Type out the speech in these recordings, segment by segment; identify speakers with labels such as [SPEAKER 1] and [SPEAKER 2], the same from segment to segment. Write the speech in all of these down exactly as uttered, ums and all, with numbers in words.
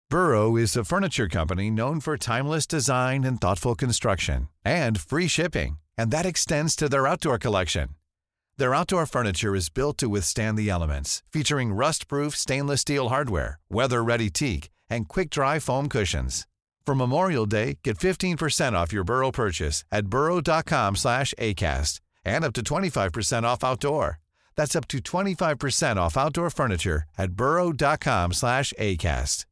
[SPEAKER 1] Burrow is a furniture company known for timeless design and thoughtful construction, and free shipping, and that extends to their outdoor collection. Their outdoor furniture is built to withstand the elements, featuring rust-proof stainless steel hardware, weather-ready teak, and quick-dry foam cushions. For Memorial Day, get fifteen percent off your Burrow purchase at burrow.com slash ACAST and up to twenty-five percent off outdoor. That's up to twenty-five percent off outdoor furniture at burrow.com slash ACAST.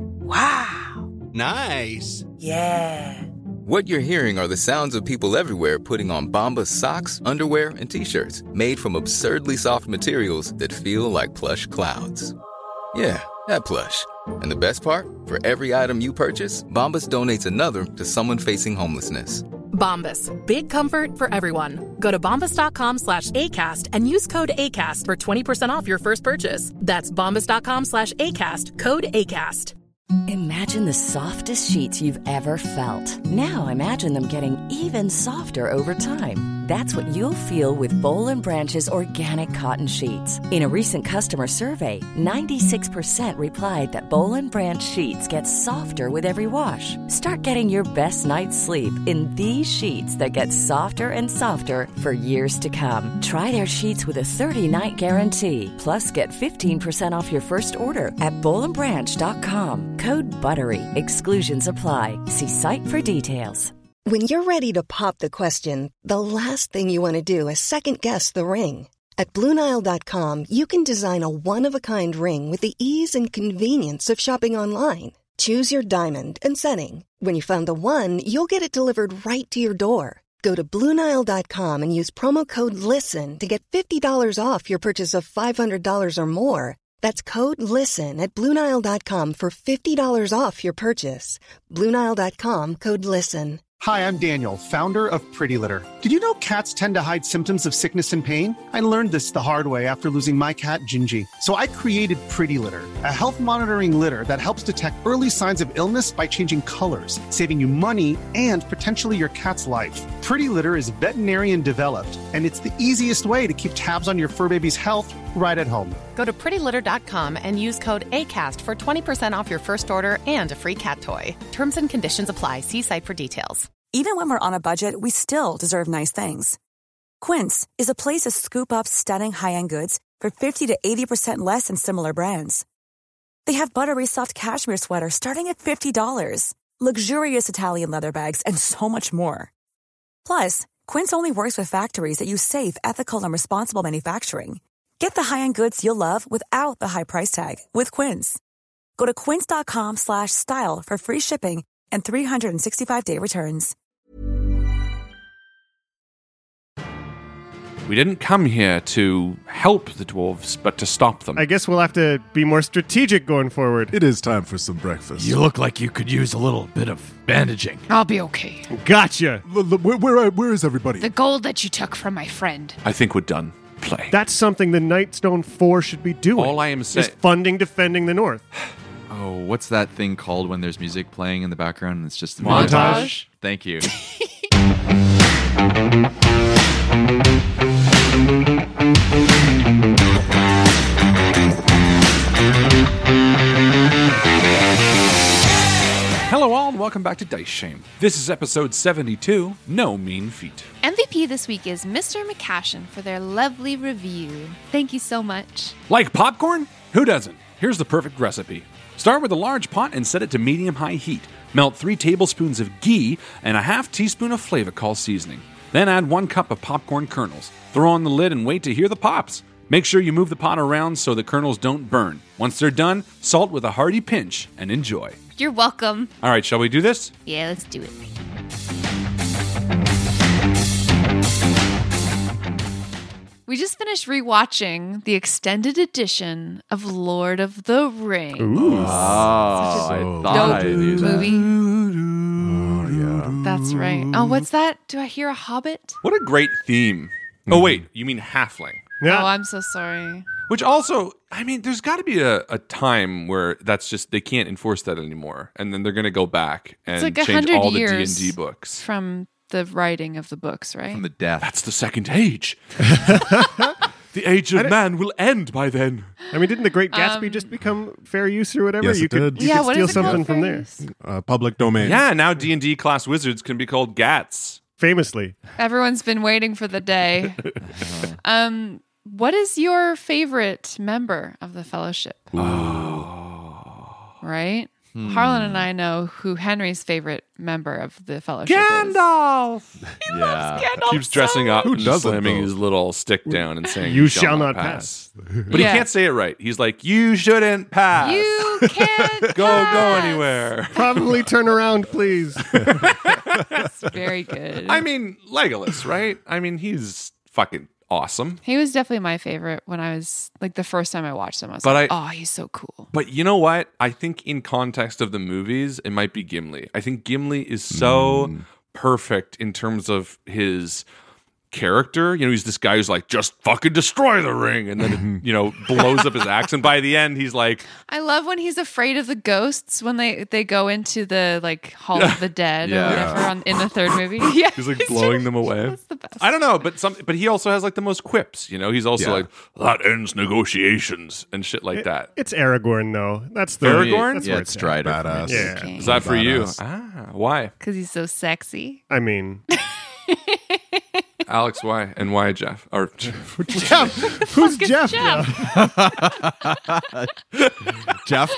[SPEAKER 2] Wow.
[SPEAKER 3] Nice.
[SPEAKER 2] Yeah.
[SPEAKER 4] What you're hearing are the sounds of people everywhere putting on Bombas socks, underwear, and T-shirts made from absurdly soft materials that feel like plush clouds. Yeah, that plush. And the best part? For every item you purchase, Bombas donates another to someone facing homelessness.
[SPEAKER 5] Bombas. Big comfort for everyone. Go to bombas.com slash ACAST and use code ACAST for twenty percent off your first purchase. That's bombas.com slash ACAST. Code ACAST.
[SPEAKER 6] Imagine the softest sheets you've ever felt. Now imagine them getting even softer over time. That's what you'll feel with Boll and Branch's organic cotton sheets. In a recent customer survey, ninety-six percent replied that Boll and Branch sheets get softer with every wash. Start getting your best night's sleep in these sheets that get softer and softer for years to come. Try their sheets with a thirty-night guarantee. Plus, get fifteen percent off your first order at boll and branch dot com. Code BUTTERY. Exclusions apply. See site for details.
[SPEAKER 7] When you're ready to pop the question, the last thing you want to do is second-guess the ring. At Blue Nile dot com, you can design a one-of-a-kind ring with the ease and convenience of shopping online. Choose your diamond and setting. When you find the one, you'll get it delivered right to your door. Go to Blue Nile dot com and use promo code LISTEN to get fifty dollars off your purchase of five hundred dollars or more. That's code LISTEN at Blue Nile dot com for fifty dollars off your purchase. Blue Nile dot com, code LISTEN.
[SPEAKER 8] Hi, I'm Daniel, founder of Pretty Litter. Did you know cats tend to hide symptoms of sickness and pain? I learned this the hard way after losing my cat, Gingy. So I created Pretty Litter, a health monitoring litter that helps detect early signs of illness by changing colors, saving you money and potentially your cat's life. Pretty Litter is veterinarian developed, and it's the easiest way to keep tabs on your fur baby's health right at home.
[SPEAKER 5] Go to pretty litter dot com and use code ACAST for twenty percent off your first order and a free cat toy. Terms and conditions apply. See site for details.
[SPEAKER 9] Even when we're on a budget, we still deserve nice things. Quince is a place to scoop up stunning high-end goods for fifty to eighty percent less than similar brands. They have buttery soft cashmere sweaters starting at fifty dollars, luxurious Italian leather bags, and so much more. Plus, Quince only works with factories that use safe, ethical, and responsible manufacturing. Get the high-end goods you'll love without the high price tag with Quince. Go to quince.com slash style for free shipping and three hundred sixty-five day returns.
[SPEAKER 10] We didn't come here to help the dwarves, but to stop them.
[SPEAKER 11] I guess we'll have to be more strategic going forward.
[SPEAKER 12] It is time for some breakfast.
[SPEAKER 13] You look like you could use a little bit of bandaging.
[SPEAKER 14] I'll be okay.
[SPEAKER 11] Gotcha.
[SPEAKER 12] L- l- where, where, where is everybody?
[SPEAKER 14] The gold that you took from my friend.
[SPEAKER 10] I think we're done. Play.
[SPEAKER 11] That's something the Nightstone four should be doing.
[SPEAKER 10] All I am saying
[SPEAKER 11] is funding defending the North.
[SPEAKER 15] Oh, what's that thing called when there's music playing in the background and it's just...
[SPEAKER 11] Montage?
[SPEAKER 15] Thank you.
[SPEAKER 10] Hello all and welcome back to Dice Shame. This is episode seventy-two, No Mean Feat.
[SPEAKER 16] M V P this week is Mister McCashin for their lovely review. Thank you so much.
[SPEAKER 10] Like popcorn? Who doesn't? Here's the perfect recipe. Start with a large pot and set it to medium-high heat. Melt three tablespoons of ghee and a half teaspoon of Flavacol seasoning. Then add one cup of popcorn kernels. Throw on the lid and wait to hear the pops. Make sure you move the pot around so the kernels don't burn. Once they're done, salt with a hearty pinch and enjoy.
[SPEAKER 16] You're welcome.
[SPEAKER 10] All right, shall we do this?
[SPEAKER 16] Yeah, let's do it. We just finished rewatching the extended edition of Lord of the Rings.
[SPEAKER 15] Ooh. Oh, I thought I knew that.
[SPEAKER 16] Movie.
[SPEAKER 12] Oh, yeah.
[SPEAKER 16] That's right. Oh, what's that? Do I hear a hobbit?
[SPEAKER 10] What a great theme. Mm. Oh, wait, you mean halfling.
[SPEAKER 16] Yeah. Oh, I'm so sorry.
[SPEAKER 10] Which also, I mean, there's got to be a, a time where that's just, they can't enforce that anymore. And then they're going to go back and
[SPEAKER 16] like
[SPEAKER 10] change all the D and
[SPEAKER 16] years
[SPEAKER 10] D books.
[SPEAKER 16] From the writing of the books, right?
[SPEAKER 15] From the death.
[SPEAKER 10] That's the second age. The age
[SPEAKER 11] I
[SPEAKER 10] of
[SPEAKER 11] don't-
[SPEAKER 10] man will end by then.
[SPEAKER 11] I mean, didn't the Great Gatsby
[SPEAKER 16] Um,
[SPEAKER 11] just become fair use or whatever?
[SPEAKER 12] Yes,
[SPEAKER 11] you
[SPEAKER 12] it
[SPEAKER 11] could,
[SPEAKER 12] did.
[SPEAKER 11] you
[SPEAKER 16] Yeah,
[SPEAKER 11] could
[SPEAKER 16] what
[SPEAKER 11] steal
[SPEAKER 16] is it called,
[SPEAKER 11] something from
[SPEAKER 16] fair
[SPEAKER 11] there.
[SPEAKER 16] use?
[SPEAKER 12] Uh, public domain.
[SPEAKER 10] Yeah, now D and D class wizards can be called Gats.
[SPEAKER 11] Famously.
[SPEAKER 16] Everyone's been waiting for the day. um, what is your favorite member of the Fellowship? Right?
[SPEAKER 15] Hmm.
[SPEAKER 16] Harlan and I know who Henry's favorite member of the Fellowship is.
[SPEAKER 10] Gandalf!
[SPEAKER 15] Yeah.
[SPEAKER 16] Gandalf
[SPEAKER 10] Keeps dressing
[SPEAKER 16] so
[SPEAKER 10] up
[SPEAKER 12] Who
[SPEAKER 10] and
[SPEAKER 12] doesn't,
[SPEAKER 10] slamming
[SPEAKER 12] though?
[SPEAKER 10] his little stick down and saying,
[SPEAKER 11] You shall not pass.
[SPEAKER 10] But
[SPEAKER 16] Yeah.
[SPEAKER 10] he can't say it right. He's like, you shouldn't pass.
[SPEAKER 16] You can't
[SPEAKER 10] go,
[SPEAKER 16] pass.
[SPEAKER 10] go anywhere.
[SPEAKER 11] Probably turn around, please.
[SPEAKER 16] That's very good.
[SPEAKER 10] I mean, Legolas, right? I mean, he's fucking awesome.
[SPEAKER 16] He was definitely my favorite when I was like the first time I watched him. I was
[SPEAKER 10] But
[SPEAKER 16] like,
[SPEAKER 10] I-
[SPEAKER 16] oh, he's so cool.
[SPEAKER 10] But you know what? I think in context of the movies, it might be Gimli. I think Gimli is so perfect in terms of his character. You know, he's this guy who's like, just fucking destroy the ring. And then, it, you know, blows up his axe. And by the end, he's like,
[SPEAKER 16] I love when he's afraid of the ghosts when they, they go into the like Hall of the Dead
[SPEAKER 10] Yeah.
[SPEAKER 16] or whatever on, in the third movie. Yeah,
[SPEAKER 10] he's like blowing them away.
[SPEAKER 16] That's the best.
[SPEAKER 10] I don't know, but some, but he also has like the most quips. You know, he's also
[SPEAKER 12] Yeah.
[SPEAKER 10] like, that ends negotiations and shit like that.
[SPEAKER 11] It's Aragorn, though. That's the
[SPEAKER 10] Aragorn?
[SPEAKER 11] That's
[SPEAKER 15] Yeah,
[SPEAKER 11] where
[SPEAKER 15] it's
[SPEAKER 11] at.
[SPEAKER 15] Strider. for me.
[SPEAKER 12] Badass.
[SPEAKER 11] Yeah.
[SPEAKER 16] Okay.
[SPEAKER 10] Is that for you?
[SPEAKER 12] Badass.
[SPEAKER 10] Ah, why?
[SPEAKER 16] Because he's so sexy.
[SPEAKER 11] I mean,
[SPEAKER 10] Alex, why? And why Jeff? Or
[SPEAKER 11] Jeff. Who's
[SPEAKER 16] Fuck is
[SPEAKER 11] Jeff?
[SPEAKER 16] Jeff?
[SPEAKER 11] now?
[SPEAKER 15] Jeff.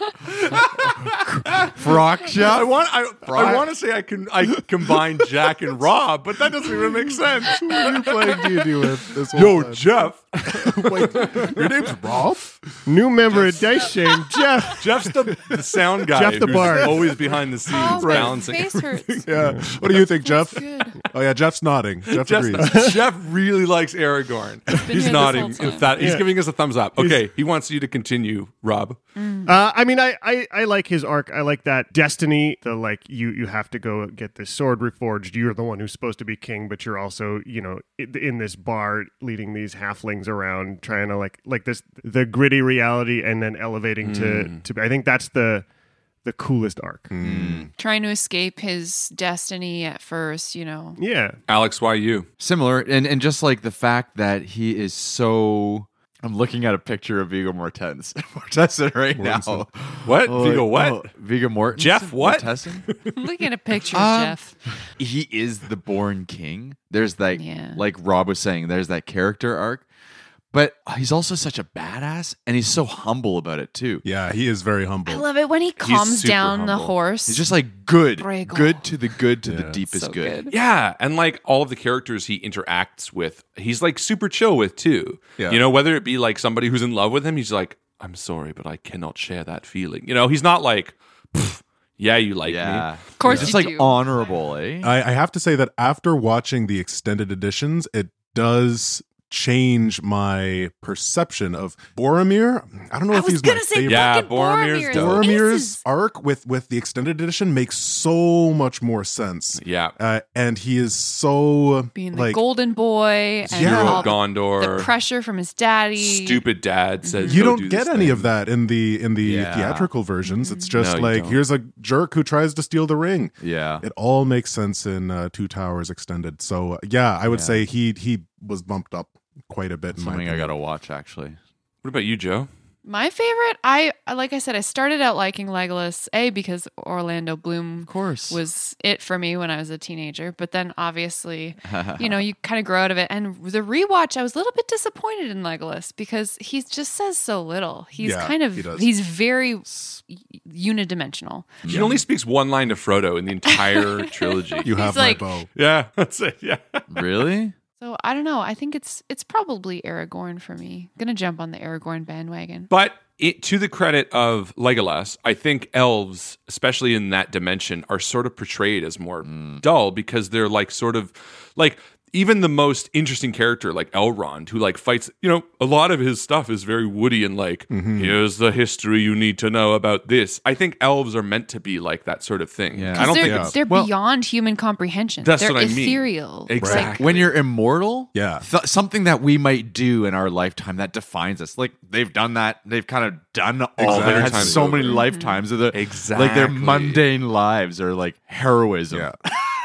[SPEAKER 15] Frock
[SPEAKER 10] I
[SPEAKER 15] Jeff.
[SPEAKER 10] want I, I want to say I can I combine Jack and Rob, but that doesn't even make sense.
[SPEAKER 12] Who are you playing D and D with this whole
[SPEAKER 10] Yo,
[SPEAKER 12] time?
[SPEAKER 10] Jeff.
[SPEAKER 12] Wait, your name's Rob?
[SPEAKER 11] New member of Dice Shame, Jeff.
[SPEAKER 10] Jeff's the, the sound guy.
[SPEAKER 11] Jeff the
[SPEAKER 10] who's
[SPEAKER 11] bard.
[SPEAKER 10] always behind the scenes
[SPEAKER 16] Oh, my
[SPEAKER 10] balancing.
[SPEAKER 16] face hurts.
[SPEAKER 12] Yeah. What do you think, Jeff?
[SPEAKER 16] Good.
[SPEAKER 12] Oh, yeah, Jeff's nodding. Jeff
[SPEAKER 10] Jeff's-
[SPEAKER 12] agrees.
[SPEAKER 10] Jeff really likes Aragorn. He's
[SPEAKER 16] here this
[SPEAKER 10] nodding.
[SPEAKER 16] whole time.
[SPEAKER 10] In fact, he's
[SPEAKER 11] Yeah.
[SPEAKER 10] giving us a thumbs up. Okay, he wants you to continue, Rob.
[SPEAKER 11] Uh, I mean, I, I, I like his arc. I like that destiny. The like you you have to go get this sword reforged. You're the one who's supposed to be king, but you're also you know in, in this bar leading these halflings around, trying to like like this the gritty reality, and then elevating to to. I think that's the the coolest arc.
[SPEAKER 16] Trying to escape his destiny at first, you know.
[SPEAKER 11] Yeah,
[SPEAKER 10] Alex, why you?
[SPEAKER 15] Similar, and and just like the fact that he is so. I'm looking at a picture of Viggo Mortensen, Mortensen right now.
[SPEAKER 10] What?
[SPEAKER 15] Oh,
[SPEAKER 10] Viggo what?
[SPEAKER 15] oh, Viggo Mortensen.
[SPEAKER 10] Jeff what?
[SPEAKER 15] Mortensen?
[SPEAKER 16] I'm looking at a picture of
[SPEAKER 15] Um,
[SPEAKER 16] Jeff.
[SPEAKER 15] He is the born king. There's that,
[SPEAKER 16] Yeah.
[SPEAKER 15] like Rob was saying, there's that character arc. But he's also such a badass, and he's so humble about it too.
[SPEAKER 12] Yeah, he is very humble.
[SPEAKER 16] I love it when he calms
[SPEAKER 10] super
[SPEAKER 16] down the
[SPEAKER 10] humble.
[SPEAKER 16] horse.
[SPEAKER 15] He's just like good,
[SPEAKER 16] Bragle.
[SPEAKER 15] good to the good to the
[SPEAKER 12] Yeah.
[SPEAKER 15] deepest
[SPEAKER 16] So
[SPEAKER 15] good.
[SPEAKER 16] good.
[SPEAKER 10] Yeah, and like all of the characters he interacts with, he's like super chill with too.
[SPEAKER 12] Yeah.
[SPEAKER 10] You know, whether it be like somebody who's in love with him, he's like, I'm sorry, but I cannot share that feeling. You know, he's not like, "Pff, yeah, you like
[SPEAKER 15] Yeah,
[SPEAKER 10] me.
[SPEAKER 16] Of course
[SPEAKER 15] He's just
[SPEAKER 16] you
[SPEAKER 15] like
[SPEAKER 16] do.
[SPEAKER 15] honorable, eh?
[SPEAKER 12] I, I have to say that after watching the extended editions, it does change my perception of Boromir. I don't know
[SPEAKER 16] I
[SPEAKER 12] if
[SPEAKER 16] was
[SPEAKER 12] he's
[SPEAKER 16] gonna
[SPEAKER 12] my
[SPEAKER 16] say
[SPEAKER 12] favorite.
[SPEAKER 10] Yeah,
[SPEAKER 16] fucking
[SPEAKER 10] Boromir's
[SPEAKER 16] Boromir.
[SPEAKER 10] dope.
[SPEAKER 12] Boromir's
[SPEAKER 16] Aces.
[SPEAKER 12] arc with with the extended edition makes so much more sense.
[SPEAKER 10] Yeah.
[SPEAKER 12] Uh, and he is so
[SPEAKER 16] being the
[SPEAKER 12] like
[SPEAKER 16] golden boy and
[SPEAKER 12] Yeah.
[SPEAKER 10] Hero
[SPEAKER 16] all
[SPEAKER 10] of
[SPEAKER 16] the,
[SPEAKER 10] Gondor.
[SPEAKER 16] the pressure from his daddy.
[SPEAKER 10] Stupid dad says
[SPEAKER 12] you
[SPEAKER 10] "Go
[SPEAKER 12] don't
[SPEAKER 10] do
[SPEAKER 12] get
[SPEAKER 10] this
[SPEAKER 12] any
[SPEAKER 10] thing."
[SPEAKER 12] of that in the in the
[SPEAKER 15] Yeah.
[SPEAKER 12] theatrical versions. It's just
[SPEAKER 10] No, you
[SPEAKER 12] like
[SPEAKER 10] don't.
[SPEAKER 12] here's a jerk who tries to steal the ring.
[SPEAKER 15] Yeah.
[SPEAKER 12] It all makes sense in uh, Two Towers extended. So uh, yeah, I would
[SPEAKER 15] Yeah.
[SPEAKER 12] say he he was bumped up quite a bit. In my
[SPEAKER 15] Something I
[SPEAKER 12] opinion.
[SPEAKER 15] gotta watch actually.
[SPEAKER 10] What about you, Joe?
[SPEAKER 16] My favorite, I like I said, I started out liking Legolas, A, because Orlando Bloom
[SPEAKER 15] Of course.
[SPEAKER 16] was it for me when I was a teenager. But then obviously, you know, you kind of grow out of it. And the rewatch, I was a little bit disappointed in Legolas because he just says so little. He's
[SPEAKER 12] Yeah,
[SPEAKER 16] kind of,
[SPEAKER 12] he does.
[SPEAKER 16] he's very s- unidimensional.
[SPEAKER 10] He only speaks one line to Frodo in the entire trilogy.
[SPEAKER 12] You have
[SPEAKER 16] He's
[SPEAKER 12] my
[SPEAKER 16] like-
[SPEAKER 12] bow.
[SPEAKER 10] Yeah, that's it. Yeah.
[SPEAKER 15] Really?
[SPEAKER 16] So I don't know. I think it's it's probably Aragorn for me. Gonna jump on the Aragorn bandwagon.
[SPEAKER 10] But it, to the credit of Legolas, I think elves, especially in that dimension, are sort of portrayed as more dull because they're like sort of like even the most interesting character like Elrond, who like fights, you know, a lot of his stuff is very woody and like, here's the history you need to know about this. I think elves are meant to be like that sort of thing.
[SPEAKER 15] Yeah.
[SPEAKER 10] I don't
[SPEAKER 16] they're,
[SPEAKER 10] think
[SPEAKER 12] Yeah.
[SPEAKER 16] they're
[SPEAKER 15] Well,
[SPEAKER 16] beyond human comprehension.
[SPEAKER 10] That's
[SPEAKER 16] they're
[SPEAKER 10] what I mean.
[SPEAKER 16] ethereal.
[SPEAKER 10] Exactly.
[SPEAKER 15] When you're immortal,
[SPEAKER 12] Yeah.
[SPEAKER 15] th- something that we might do in our lifetime that defines us. Like they've done that. They've kind of done all.
[SPEAKER 12] Exactly.
[SPEAKER 15] They've had so many
[SPEAKER 10] Over.
[SPEAKER 15] lifetimes of the like their
[SPEAKER 10] Exactly.
[SPEAKER 15] mundane lives are like heroism.
[SPEAKER 12] Yeah.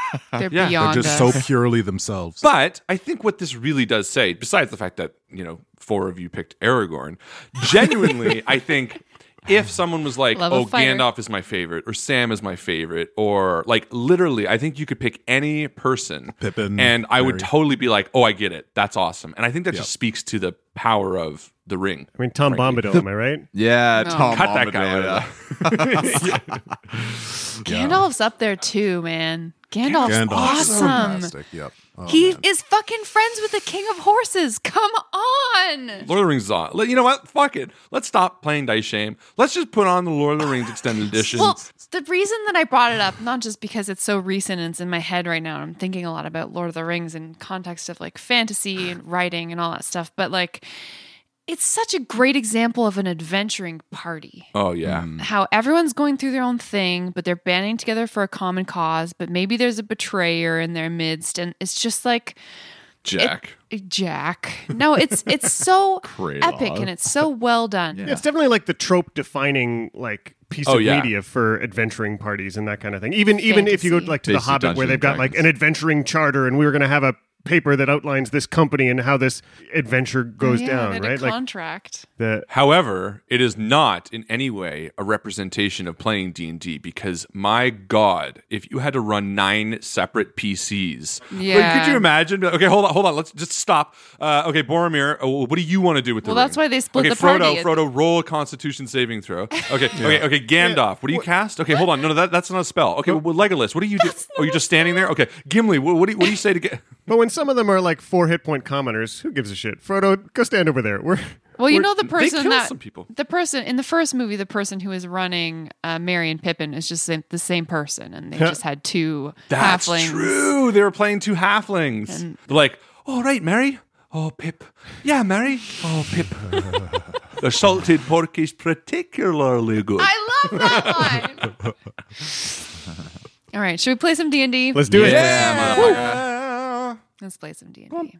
[SPEAKER 16] They're
[SPEAKER 10] Yeah.
[SPEAKER 16] beyond
[SPEAKER 12] They're just
[SPEAKER 16] us.
[SPEAKER 12] so purely themselves.
[SPEAKER 10] But I think what this really does say, besides the fact that, you know, four of you picked Aragorn, genuinely, I think if someone was like,
[SPEAKER 16] Love a
[SPEAKER 10] oh,
[SPEAKER 16] fighter.
[SPEAKER 10] Gandalf is my favorite, or Sam is my favorite, or like literally, I think you could pick any person.
[SPEAKER 12] Pippin,
[SPEAKER 10] and I would
[SPEAKER 12] Merry.
[SPEAKER 10] totally be like, oh, I get it. That's awesome. And I think that
[SPEAKER 12] Yep.
[SPEAKER 10] just speaks to the power of the ring.
[SPEAKER 11] I mean, Tom
[SPEAKER 10] frankly.
[SPEAKER 11] Bombadil, am I right?
[SPEAKER 15] Yeah,
[SPEAKER 16] No.
[SPEAKER 15] Tom
[SPEAKER 10] Cut that guy
[SPEAKER 15] Bombadil,
[SPEAKER 10] out
[SPEAKER 15] yeah.
[SPEAKER 16] Gandalf's up there too, man. Gandalf's,
[SPEAKER 12] Gandalf's
[SPEAKER 16] awesome.
[SPEAKER 12] fantastic. Yep. Oh,
[SPEAKER 16] he
[SPEAKER 12] man.
[SPEAKER 16] is fucking friends with the king of horses. Come on.
[SPEAKER 10] Lord of the Rings is on. Let- You know what? Fuck it. Let's stop playing Dice Shame. Let's just put on the Lord of the Rings extended edition.
[SPEAKER 16] Well, the reason that I brought it up, not just because it's so recent and it's in my head right now, I'm thinking a lot about Lord of the Rings in context of like fantasy and writing and all that stuff, but like it's such a great example of an adventuring party.
[SPEAKER 10] oh, yeah.
[SPEAKER 16] How everyone's going through their own thing, but they're banding together for a common cause, but maybe there's a betrayer in their midst, and it's just like
[SPEAKER 10] Jack.
[SPEAKER 16] it- Jack. No, it's it's so
[SPEAKER 15] Kraloth.
[SPEAKER 16] epic and it's so well done.
[SPEAKER 11] Yeah, it's definitely like the trope defining like piece
[SPEAKER 10] Oh,
[SPEAKER 11] of
[SPEAKER 10] yeah.
[SPEAKER 11] media for adventuring parties and that kind of thing. Even even if you go
[SPEAKER 16] Fantasy.
[SPEAKER 11] like to the
[SPEAKER 15] Basically
[SPEAKER 11] Hobbit where
[SPEAKER 15] Dungeons
[SPEAKER 11] they've
[SPEAKER 15] and
[SPEAKER 11] got like
[SPEAKER 15] Dragons.
[SPEAKER 11] an adventuring charter and we were going to have a paper that outlines this company and how this adventure goes
[SPEAKER 16] Yeah,
[SPEAKER 11] down,
[SPEAKER 16] and a
[SPEAKER 11] right? Like
[SPEAKER 16] contract.
[SPEAKER 11] the
[SPEAKER 10] However, it is not in any way a representation of playing D and D because, my God, if you had to run nine separate P Cs, like,
[SPEAKER 16] Yeah.
[SPEAKER 10] could you imagine? Okay, hold on, hold on. Let's just stop. Uh, okay, Boromir, uh, what do you want to do with the
[SPEAKER 16] Well,
[SPEAKER 10] ring?
[SPEAKER 16] that's why they split
[SPEAKER 10] okay,
[SPEAKER 16] the
[SPEAKER 10] Frodo,
[SPEAKER 16] party.
[SPEAKER 10] Frodo, roll a Constitution saving throw. Okay, okay, okay. Gandalf, what do you cast? Okay, hold on. No, no, that, that's not a spell. Okay, well, Legolas, what do you do? Oh, you're just standing there. Okay, Gimli, what, what do you, what do you say to get?
[SPEAKER 11] But when some of them are like four hit point commoners, who gives a shit? Frodo, go stand over there. We're
[SPEAKER 16] Well, you
[SPEAKER 11] we're-
[SPEAKER 16] know the
[SPEAKER 10] They
[SPEAKER 16] person
[SPEAKER 10] kill
[SPEAKER 16] that
[SPEAKER 10] some people.
[SPEAKER 16] the person in the first movie, the person who is running uh, Merry and Pippin is just the, the same person, and they just had two
[SPEAKER 10] That's
[SPEAKER 16] halflings.
[SPEAKER 10] true. They were playing two halflings.
[SPEAKER 16] And-
[SPEAKER 10] They're like, all right, Mary. Oh, Pip. Yeah, Mary. Oh, Pip. The salted pork is particularly good.
[SPEAKER 16] I love that line. All right, should we play some D and D?
[SPEAKER 11] Let's do it.
[SPEAKER 16] Let's play some D and D.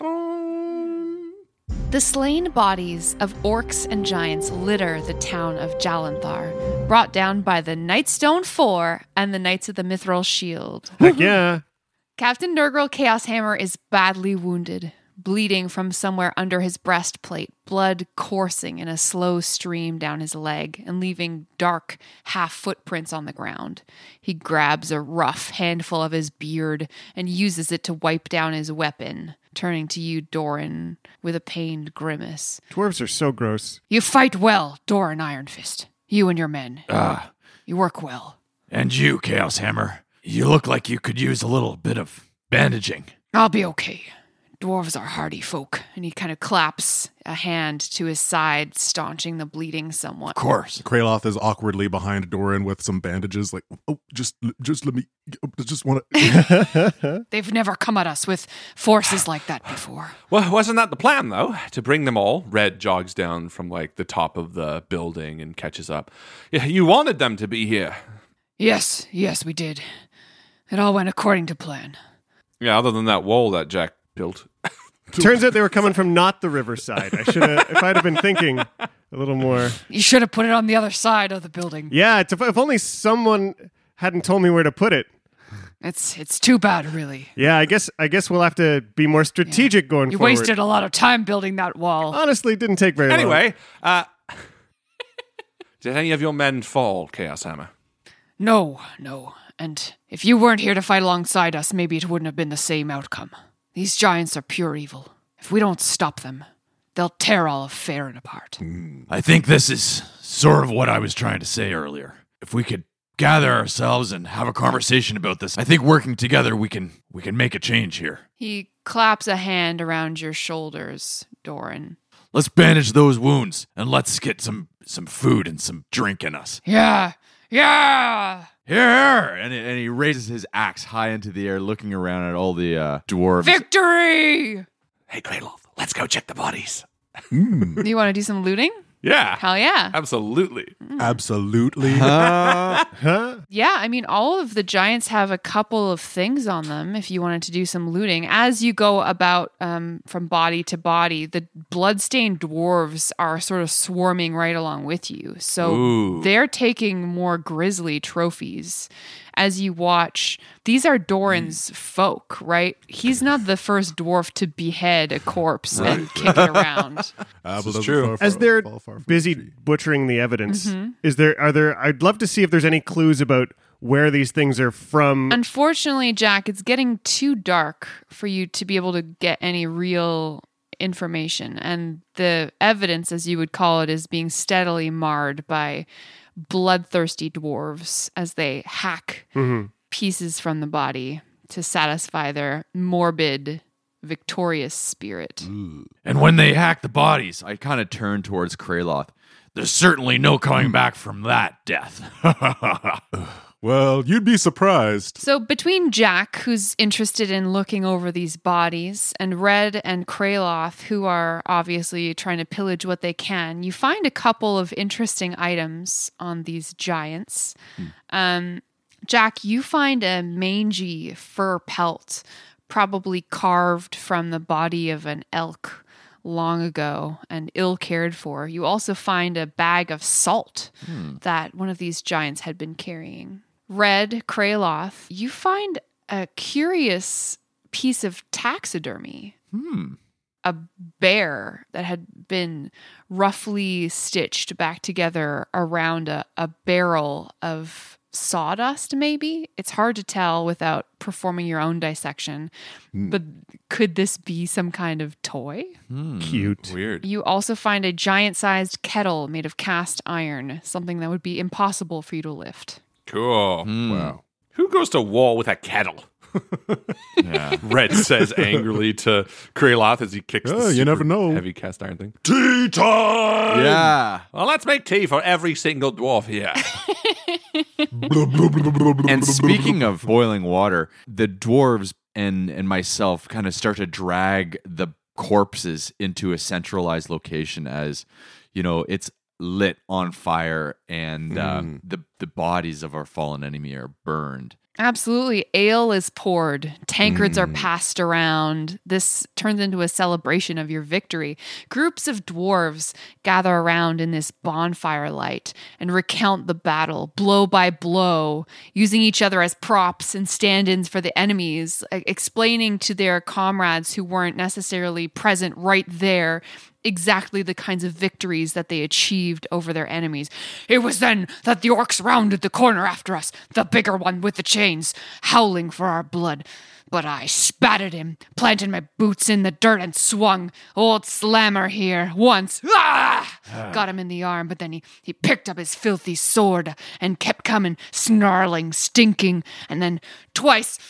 [SPEAKER 16] The slain bodies of orcs and giants litter the town of Jalanthar, brought down by the Nightstone Four and the Knights of the Mithril Shield.
[SPEAKER 11] Heck yeah.
[SPEAKER 16] Captain Nurgle Chaoshammer is badly wounded, bleeding from somewhere under his breastplate, blood coursing in a slow stream down his leg and leaving dark half footprints on the ground. He grabs a rough handful of his beard and uses it to wipe down his weapon, turning to you, Doran, with a pained grimace.
[SPEAKER 11] Dwarves are so gross.
[SPEAKER 14] You fight well, Doran Ironfist. You and your men.
[SPEAKER 13] Ah,
[SPEAKER 14] You work well.
[SPEAKER 13] and you, Chaos Hammer. You look like you could use a little bit of bandaging.
[SPEAKER 14] I'll be okay. Dwarves are hardy folk.
[SPEAKER 16] And he kind of claps a hand to his side, staunching the bleeding somewhat.
[SPEAKER 13] Of course.
[SPEAKER 12] Kraloth is awkwardly behind Doran with some bandages, like, oh, just, just let me, just want to.
[SPEAKER 14] They've never come at us with forces like that before.
[SPEAKER 10] Well, wasn't that the plan, though? To bring them all? Red jogs down from, like, the top of the building and catches up. Yeah, you wanted them to be here.
[SPEAKER 14] Yes, yes, we did. It all went according to plan.
[SPEAKER 10] Yeah, other than that wall that Jack built.
[SPEAKER 11] Turns out they were coming from not the riverside. I should have, if I'd have been thinking a little more.
[SPEAKER 14] You should have put it on the other side of the building.
[SPEAKER 11] Yeah, it's, if only someone hadn't told me where to put it.
[SPEAKER 14] It's it's too bad, really.
[SPEAKER 11] Yeah, I guess I guess we'll have to be more strategic going
[SPEAKER 14] You
[SPEAKER 11] forward.
[SPEAKER 14] wasted a lot of time building that wall.
[SPEAKER 11] Honestly, it didn't take very long.
[SPEAKER 10] Anyway, uh, did any of your men fall, Chaos Hammer?
[SPEAKER 14] No, no. And if you weren't here to fight alongside us, maybe it wouldn't have been the same outcome. These giants are pure evil. If we don't stop them, they'll tear all of Faerun apart.
[SPEAKER 13] I think this is sort of what I was trying to say earlier. If we could gather ourselves and have a conversation about this, I think working together we can we can make a change here.
[SPEAKER 16] He claps a hand around your shoulders, Doran.
[SPEAKER 13] Let's bandage those wounds and let's get some some food and some drink in us.
[SPEAKER 14] Yeah, yeah.
[SPEAKER 15] Here! And, and he raises his axe high into the air, looking around at all the uh, dwarves.
[SPEAKER 14] Victory!
[SPEAKER 10] Hey, Kraloth, let's go check the bodies.
[SPEAKER 16] Do you want to do some looting?
[SPEAKER 10] Yeah.
[SPEAKER 16] Hell yeah.
[SPEAKER 10] Absolutely.
[SPEAKER 12] Absolutely.
[SPEAKER 15] Uh,
[SPEAKER 11] Huh?
[SPEAKER 16] Yeah, I mean, all of the giants have a couple of things on them if you wanted to do some looting. As you go about um, from body to body, the bloodstained dwarves are sort of swarming right along with you. So
[SPEAKER 10] Ooh.
[SPEAKER 16] they're taking more grisly trophies. As you watch, these are Doran's mm. folk, right? He's not the first dwarf to behead a corpse right. and kick it around.
[SPEAKER 12] Uh,
[SPEAKER 11] this is true. As they're busy butchering the evidence, mm-hmm. is there? Are there? I'd love to see if there's any clues about where these things are from.
[SPEAKER 16] Unfortunately, Jack, it's getting too dark for you to be able to get any real information, and the evidence, as you would call it, is being steadily marred by bloodthirsty dwarves as they hack mm-hmm. pieces from the body to satisfy their morbid, victorious spirit.
[SPEAKER 13] Ooh. And when they hack the bodies, I kind of turn towards Kraloth. There's certainly no coming back from that death.
[SPEAKER 12] Well, you'd be surprised.
[SPEAKER 16] So between Jack, who's interested in looking over these bodies, and Red and Kraloth, who are obviously trying to pillage what they can, you find a couple of interesting items on these giants. Hmm. Um, Jack, you find a mangy fur pelt, probably carved from the body of an elk long ago and ill cared for. You also find a bag of salt hmm. that one of these giants had been carrying. Red, Kraloth, you find a curious piece of taxidermy.
[SPEAKER 13] Hmm.
[SPEAKER 16] A bear that had been roughly stitched back together around a, a barrel of sawdust, maybe? It's hard to tell without performing your own dissection. Mm. But could this be some kind of toy?
[SPEAKER 10] Mm.
[SPEAKER 11] Cute.
[SPEAKER 10] Weird.
[SPEAKER 16] You also find a giant-sized kettle made of cast iron, something that would be impossible for you to lift.
[SPEAKER 10] Cool.
[SPEAKER 12] Mm. Wow.
[SPEAKER 10] Who goes to war with a kettle?
[SPEAKER 13] Yeah.
[SPEAKER 10] Red says angrily to Kraloth as he kicks
[SPEAKER 12] oh,
[SPEAKER 10] the
[SPEAKER 12] you never know.
[SPEAKER 10] heavy cast iron thing.
[SPEAKER 13] Tea time!
[SPEAKER 15] Yeah.
[SPEAKER 10] Well, let's make tea for every single dwarf here.
[SPEAKER 15] And speaking of boiling water, the dwarves and, and myself kind of start to drag the corpses into a centralized location as, you know, it's lit on fire and mm. uh, the, the bodies of our fallen enemy are burned.
[SPEAKER 16] Absolutely. Ale is poured. Tankards
[SPEAKER 15] Mm.
[SPEAKER 16] are passed around. This turns into a celebration of your victory. Groups of dwarves gather around in this bonfire light and recount the battle blow by blow, using each other as props and stand-ins for the enemies, explaining to their comrades who weren't necessarily present right there exactly the kinds of victories that they achieved over their enemies. It was then that the orcs rounded the corner after us, the bigger one with the chains, howling for our blood. But I spat at him, planted my boots in the dirt and swung. Old Slammer here, once, ah! got him in the arm, but then he, he picked up his filthy sword and kept coming, snarling, stinking, and then twice,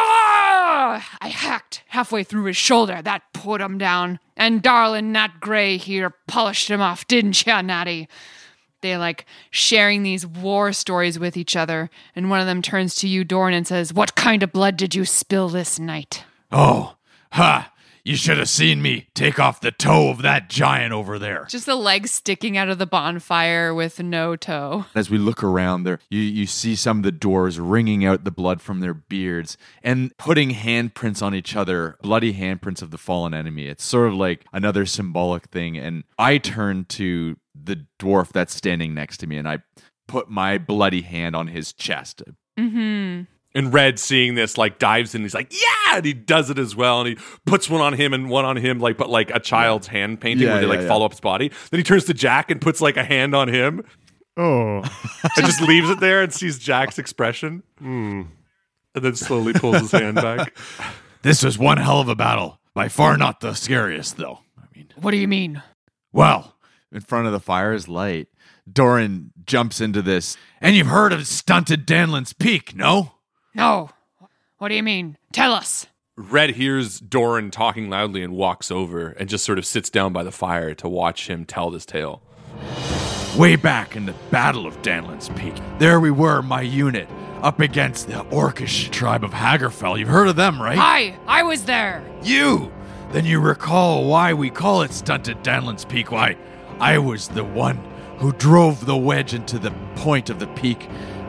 [SPEAKER 16] ah! I hacked halfway through his shoulder. That put him down. And darling Nat Grey here polished him off, didn't ya, Natty? They like sharing these war stories with each other, and one of them turns to you, Doran, and says, "What kind of blood did you spill this night?"
[SPEAKER 13] Oh, ha! You should have seen me take off the toe of that giant over there.
[SPEAKER 16] Just the legs sticking out of the bonfire with no toe.
[SPEAKER 15] As we look around there, you, you see some of the dwarves wringing out the blood from their beards and putting handprints on each other, bloody handprints of the fallen enemy. It's sort of like another symbolic thing. And I turn to the dwarf that's standing next to me and I put my bloody hand on his chest.
[SPEAKER 16] Mm-hmm.
[SPEAKER 10] And Red, seeing this, like dives in. He's like, "Yeah!" And he does it as well. And he puts one on him and one on him, like but like a child's hand painting
[SPEAKER 15] Yeah,
[SPEAKER 10] where they
[SPEAKER 15] yeah,
[SPEAKER 10] like
[SPEAKER 15] yeah.
[SPEAKER 10] follow up his body. Then he turns to Jack and puts like a hand on him.
[SPEAKER 11] Oh,
[SPEAKER 10] and just leaves it there and sees Jack's expression.
[SPEAKER 11] Mm.
[SPEAKER 10] And then slowly pulls his hand back.
[SPEAKER 13] This was one hell of a battle. By far not the scariest, though. I mean,
[SPEAKER 16] What do you mean?
[SPEAKER 13] well,
[SPEAKER 15] In front of the fire's light, Doran jumps into this.
[SPEAKER 13] and you've heard of stunted Danlin's Peak, no?
[SPEAKER 16] No. What do you mean? Tell us.
[SPEAKER 10] Red hears Doran talking loudly and walks over and just sort of sits down by the fire to watch him tell this tale.
[SPEAKER 13] Way back in the Battle of Danlin's Peak, there we were, my unit, up against the orcish tribe of Hagerfell. You've heard of them, right?
[SPEAKER 16] I, I was there.
[SPEAKER 13] You! Then you recall why we call it stunted Danlin's Peak. Why, I was the one who drove the wedge into the point of the peak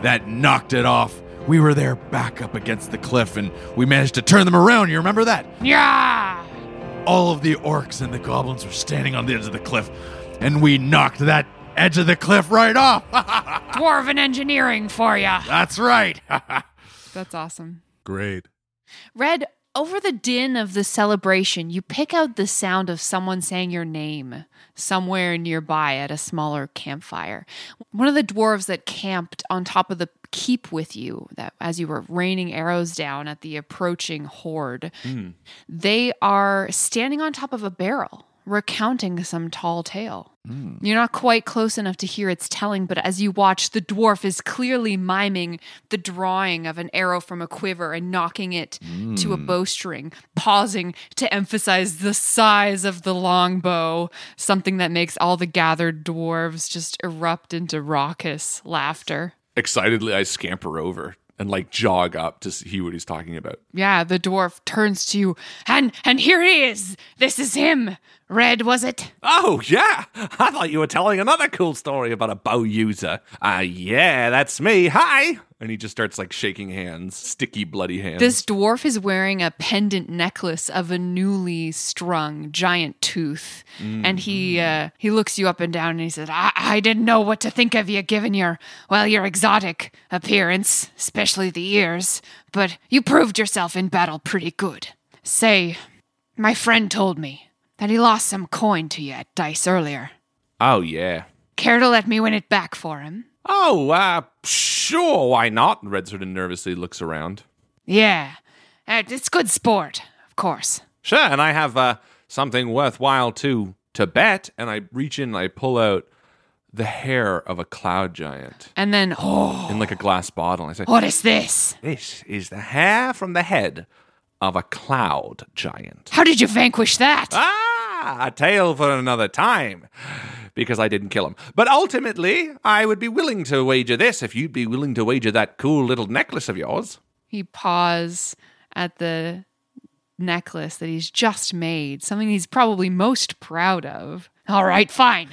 [SPEAKER 13] that knocked it off. We were there back up against the cliff, and we managed to turn them around. You remember that?
[SPEAKER 14] Yeah!
[SPEAKER 13] All of the orcs and the goblins were standing on the edge of the cliff, and we knocked that edge of the cliff right off.
[SPEAKER 14] Dwarven engineering for ya.
[SPEAKER 13] That's right.
[SPEAKER 14] That's awesome.
[SPEAKER 12] Great.
[SPEAKER 16] Red, over the din of the celebration, you pick out the sound of someone saying your name somewhere nearby at a smaller campfire. One of the dwarves that camped on top of the keep with you, that as you were raining arrows down at the approaching horde, mm. they are standing on top of a barrel, recounting some tall tale. Mm. You're not quite close enough to hear its telling, but as you watch, the dwarf is clearly miming the drawing of an arrow from a quiver and knocking it mm. to a bowstring, pausing to emphasize the size of the longbow, something that makes all the gathered dwarves just erupt into raucous laughter.
[SPEAKER 10] Excitedly, I scamper over and like jog up to see what he's talking about.
[SPEAKER 16] Yeah, the dwarf turns to you, and and here he is. This is him. Red, was it?
[SPEAKER 3] Oh, yeah. I thought you were telling another cool story about a bow user. Uh, yeah, that's me. Hi.
[SPEAKER 10] And he just starts like shaking hands, sticky, bloody hands.
[SPEAKER 16] This dwarf is wearing a pendant necklace of a newly strung giant tooth. Mm. And he uh, he looks you up and down and he says, I-, I didn't know what to think of you given your, well, your exotic appearance, especially the ears. But you proved yourself in battle pretty good. Say, my friend told me that he lost some coin to you at dice earlier.
[SPEAKER 3] Oh, yeah.
[SPEAKER 16] Care to let me win it back for him?
[SPEAKER 3] Oh, uh, sure, why not? Red sort of nervously looks around.
[SPEAKER 16] Yeah, uh, it's good sport, of course.
[SPEAKER 3] Sure, and I have uh, something worthwhile to to bet.
[SPEAKER 10] And I reach in and I pull out the hair of a cloud giant.
[SPEAKER 16] And then, oh.
[SPEAKER 10] in like a glass bottle. And I say,
[SPEAKER 16] what is this?
[SPEAKER 3] This is the hair from the head of a cloud giant.
[SPEAKER 16] How did you vanquish that?
[SPEAKER 3] Ah, a tale for another time. Because I didn't kill him. But ultimately, I would be willing to wager this if you'd be willing to wager that cool little necklace of yours.
[SPEAKER 16] He paws at the necklace that he's just made, something he's probably most proud of. All right, fine.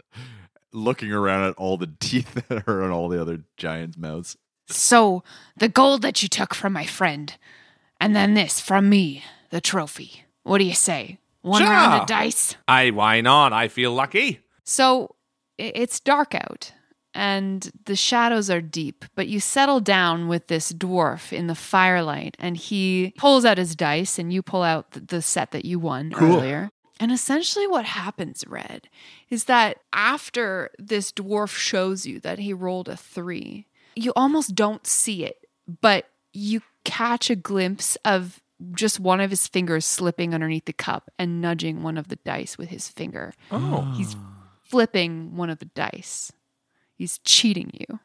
[SPEAKER 15] Looking around at all the teeth that are on all the other giants' mouths.
[SPEAKER 16] So, the gold that you took from my friend, and then this from me, the trophy. What do you say? One
[SPEAKER 3] sure.
[SPEAKER 16] round of dice?
[SPEAKER 3] I, why not? I feel lucky.
[SPEAKER 16] So, it's dark out, and the shadows are deep, but you settle down with this dwarf in the firelight, and he pulls out his dice, and you pull out the set that you won cool. earlier. And essentially what happens, Red, is that after this dwarf shows you that he rolled a three, you almost don't see it, but you catch a glimpse of just one of his fingers slipping underneath the cup and nudging one of the dice with his finger.
[SPEAKER 10] Oh.
[SPEAKER 16] He's flipping one of the dice. He's cheating you.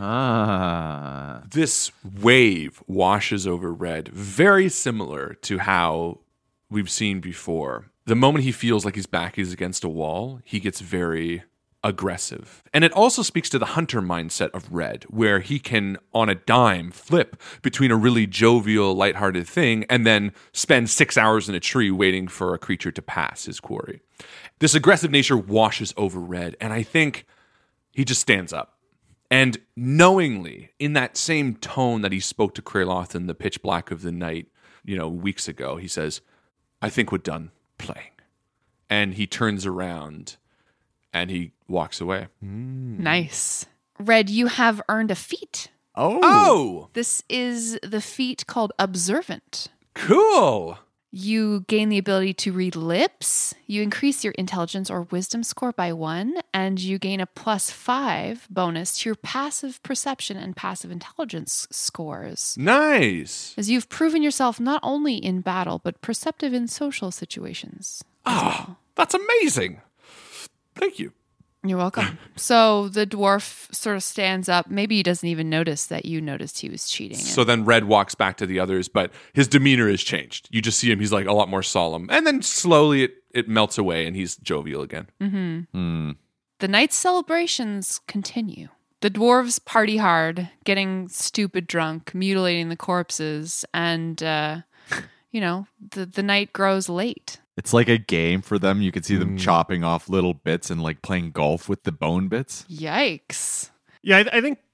[SPEAKER 15] Ah.
[SPEAKER 10] This wave washes over Red, very similar to how we've seen before. The moment he feels like his back is against a wall, he gets very aggressive. And it also speaks to the hunter mindset of Red, where he can, on a dime, flip between a really jovial, lighthearted thing and then spend six hours in a tree waiting for a creature to pass his quarry. This aggressive nature washes over Red, and I think he just stands up. And knowingly, in that same tone that he spoke to Kraloth in the pitch black of the night, you know, weeks ago, he says, I think we're done playing. And he turns around and he walks away.
[SPEAKER 16] Mm. Nice. Red, you have earned a feat.
[SPEAKER 10] Oh. Oh!
[SPEAKER 16] This is the feat called Observant.
[SPEAKER 10] Cool!
[SPEAKER 16] You gain the ability to read lips, you increase your intelligence or wisdom score by one, and you gain a plus five bonus to your passive perception and passive intelligence scores.
[SPEAKER 10] Nice!
[SPEAKER 16] As you've proven yourself not only in battle, but perceptive in social situations.
[SPEAKER 10] Oh, well. That's amazing! Thank you.
[SPEAKER 16] You're welcome. So the dwarf sort of stands up. Maybe he doesn't even notice that you noticed he was cheating.
[SPEAKER 10] So then Red walks back to the others, but his demeanor has changed. You just see him, he's like a lot more solemn. And then slowly it, it melts away and he's jovial again.
[SPEAKER 16] Mm-hmm.
[SPEAKER 15] Mm.
[SPEAKER 16] The night's celebrations continue. The dwarves party hard, getting stupid drunk, mutilating the corpses, and, uh, you know, the, the night grows late.
[SPEAKER 15] It's like a game for them. You can see them
[SPEAKER 11] Mm.
[SPEAKER 15] chopping off little bits and like playing golf with the bone bits.
[SPEAKER 16] Yikes.
[SPEAKER 11] Yeah, I, I think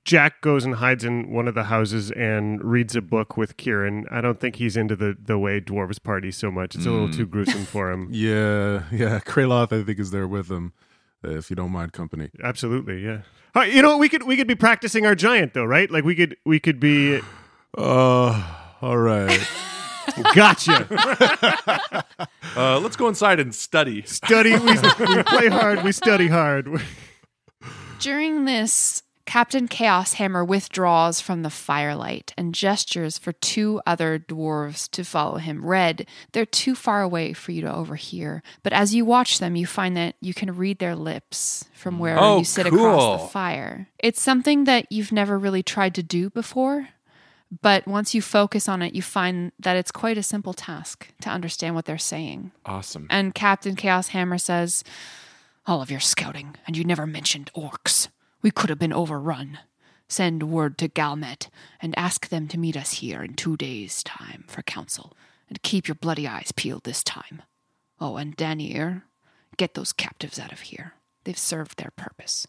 [SPEAKER 11] Jack goes and hides in one of the houses and reads a book with Kieran. I don't think he's into the, the way dwarves party so much. It's a little too gruesome for him.
[SPEAKER 12] Yeah, yeah. Kraloth, I think, is there with him, uh, if you don't mind company.
[SPEAKER 11] Absolutely, yeah. All right, you know what? We could we could be practicing our giant though, right? Like we could we could be.
[SPEAKER 12] Uh, all right.
[SPEAKER 11] Gotcha.
[SPEAKER 3] uh, let's go inside and study.
[SPEAKER 11] Study. We, we play hard. We study hard.
[SPEAKER 16] During this, Captain Chaos Hammer withdraws from the firelight and gestures for two other dwarves to follow him. Red, they're too far away for you to overhear, but as you watch them, you find that you can read their lips from where
[SPEAKER 3] oh,
[SPEAKER 16] you sit
[SPEAKER 3] cool.
[SPEAKER 16] across the fire. It's something that you've never really tried to do before, but once you focus on it, you find that it's quite a simple task to understand what they're saying.
[SPEAKER 3] Awesome.
[SPEAKER 16] And Captain Chaos Hammer says, "All of your scouting, and you never mentioned orcs. We could have been overrun. Send word to Galmet and ask them to meet us here in two days' time for council. And keep your bloody eyes peeled this time. Oh, and Danier, get those captives out of here. They've served their purpose."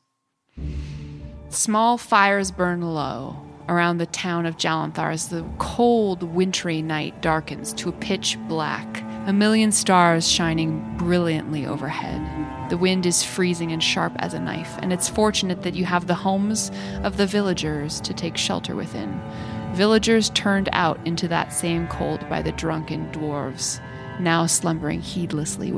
[SPEAKER 16] Small fires burn low around the town of Jalanthar as the cold, wintry night darkens to a pitch black, a million stars shining brilliantly overhead. The wind is freezing and sharp as a knife, and it's fortunate that you have the homes of the villagers to take shelter within. Villagers turned out into that same cold by the drunken dwarves, now slumbering heedlessly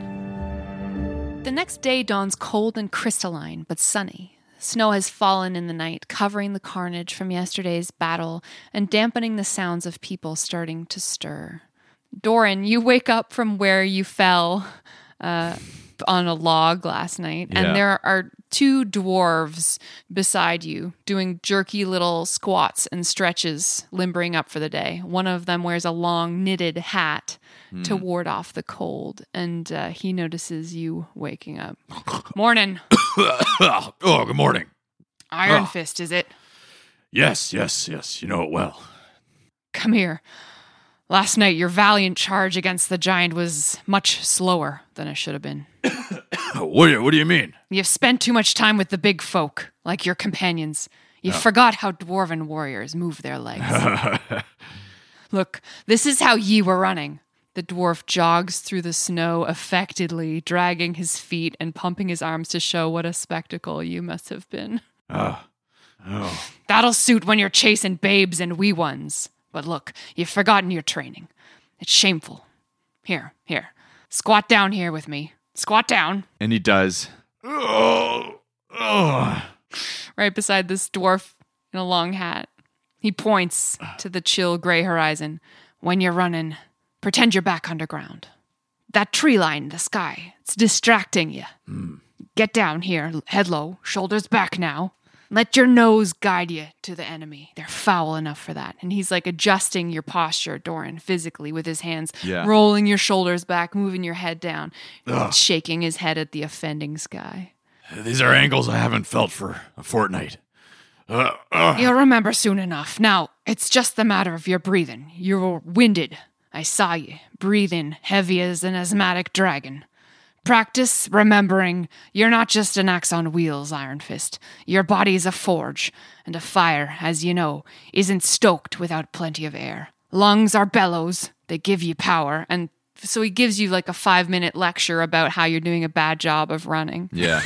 [SPEAKER 16] within. The next day dawns cold and crystalline, but sunny. Snow has fallen in the night, covering the carnage from yesterday's battle and dampening the sounds of people starting to stir. Doran, you wake up from where you fell uh, on a log last night,
[SPEAKER 15] Yeah.
[SPEAKER 16] and there are two dwarves beside you doing jerky little squats and stretches, limbering up for the day. One of them wears a long knitted hat
[SPEAKER 15] Hmm.
[SPEAKER 16] to ward off the cold, and uh, he notices you waking up. Morning.
[SPEAKER 13] Oh, good morning.
[SPEAKER 16] Iron
[SPEAKER 13] Oh.
[SPEAKER 16] Fist, is it?
[SPEAKER 13] Yes, yes, yes. You know it well.
[SPEAKER 16] Come here. Last night, your valiant charge against the giant was much slower than it should have been.
[SPEAKER 13] What do you, what do you mean?
[SPEAKER 16] You've spent too much time with the big folk, like your companions. You forgot how dwarven warriors move their legs. Look, this is how ye were running. The dwarf jogs through the snow affectedly, dragging his feet and pumping his arms to show what a spectacle you must have been.
[SPEAKER 13] Oh. Oh.
[SPEAKER 16] That'll suit when you're chasing babes and wee ones. But look, you've forgotten your training. It's shameful. Here, here. Squat down here with me. Squat down.
[SPEAKER 15] And he does.
[SPEAKER 13] Oh. Oh.
[SPEAKER 16] Right beside this dwarf in a long hat. He points to the chill gray horizon. When you're running, pretend you're back underground. That tree line in the sky, it's distracting you.
[SPEAKER 13] Mm.
[SPEAKER 16] Get down here, head low, shoulders back now. Let your nose guide you to the enemy. They're foul enough for that. And he's like adjusting your posture, Doran, physically with his hands,
[SPEAKER 15] Yeah.
[SPEAKER 16] rolling your shoulders back, moving your head down,
[SPEAKER 13] Ugh.
[SPEAKER 16] shaking his head at the offending sky.
[SPEAKER 13] These are angles I haven't felt for a fortnight. Uh, uh.
[SPEAKER 16] You'll remember soon enough. Now, it's just the matter of your breathing. You're winded. I saw you, breathing heavy as an asthmatic dragon. Practice remembering you're not just an axe on wheels, Iron Fist. Your body is a forge, and a fire, as you know, isn't stoked without plenty of air. Lungs are bellows. They give you power, and so he gives you like a five-minute lecture about how you're doing a bad job of running.
[SPEAKER 15] Yeah.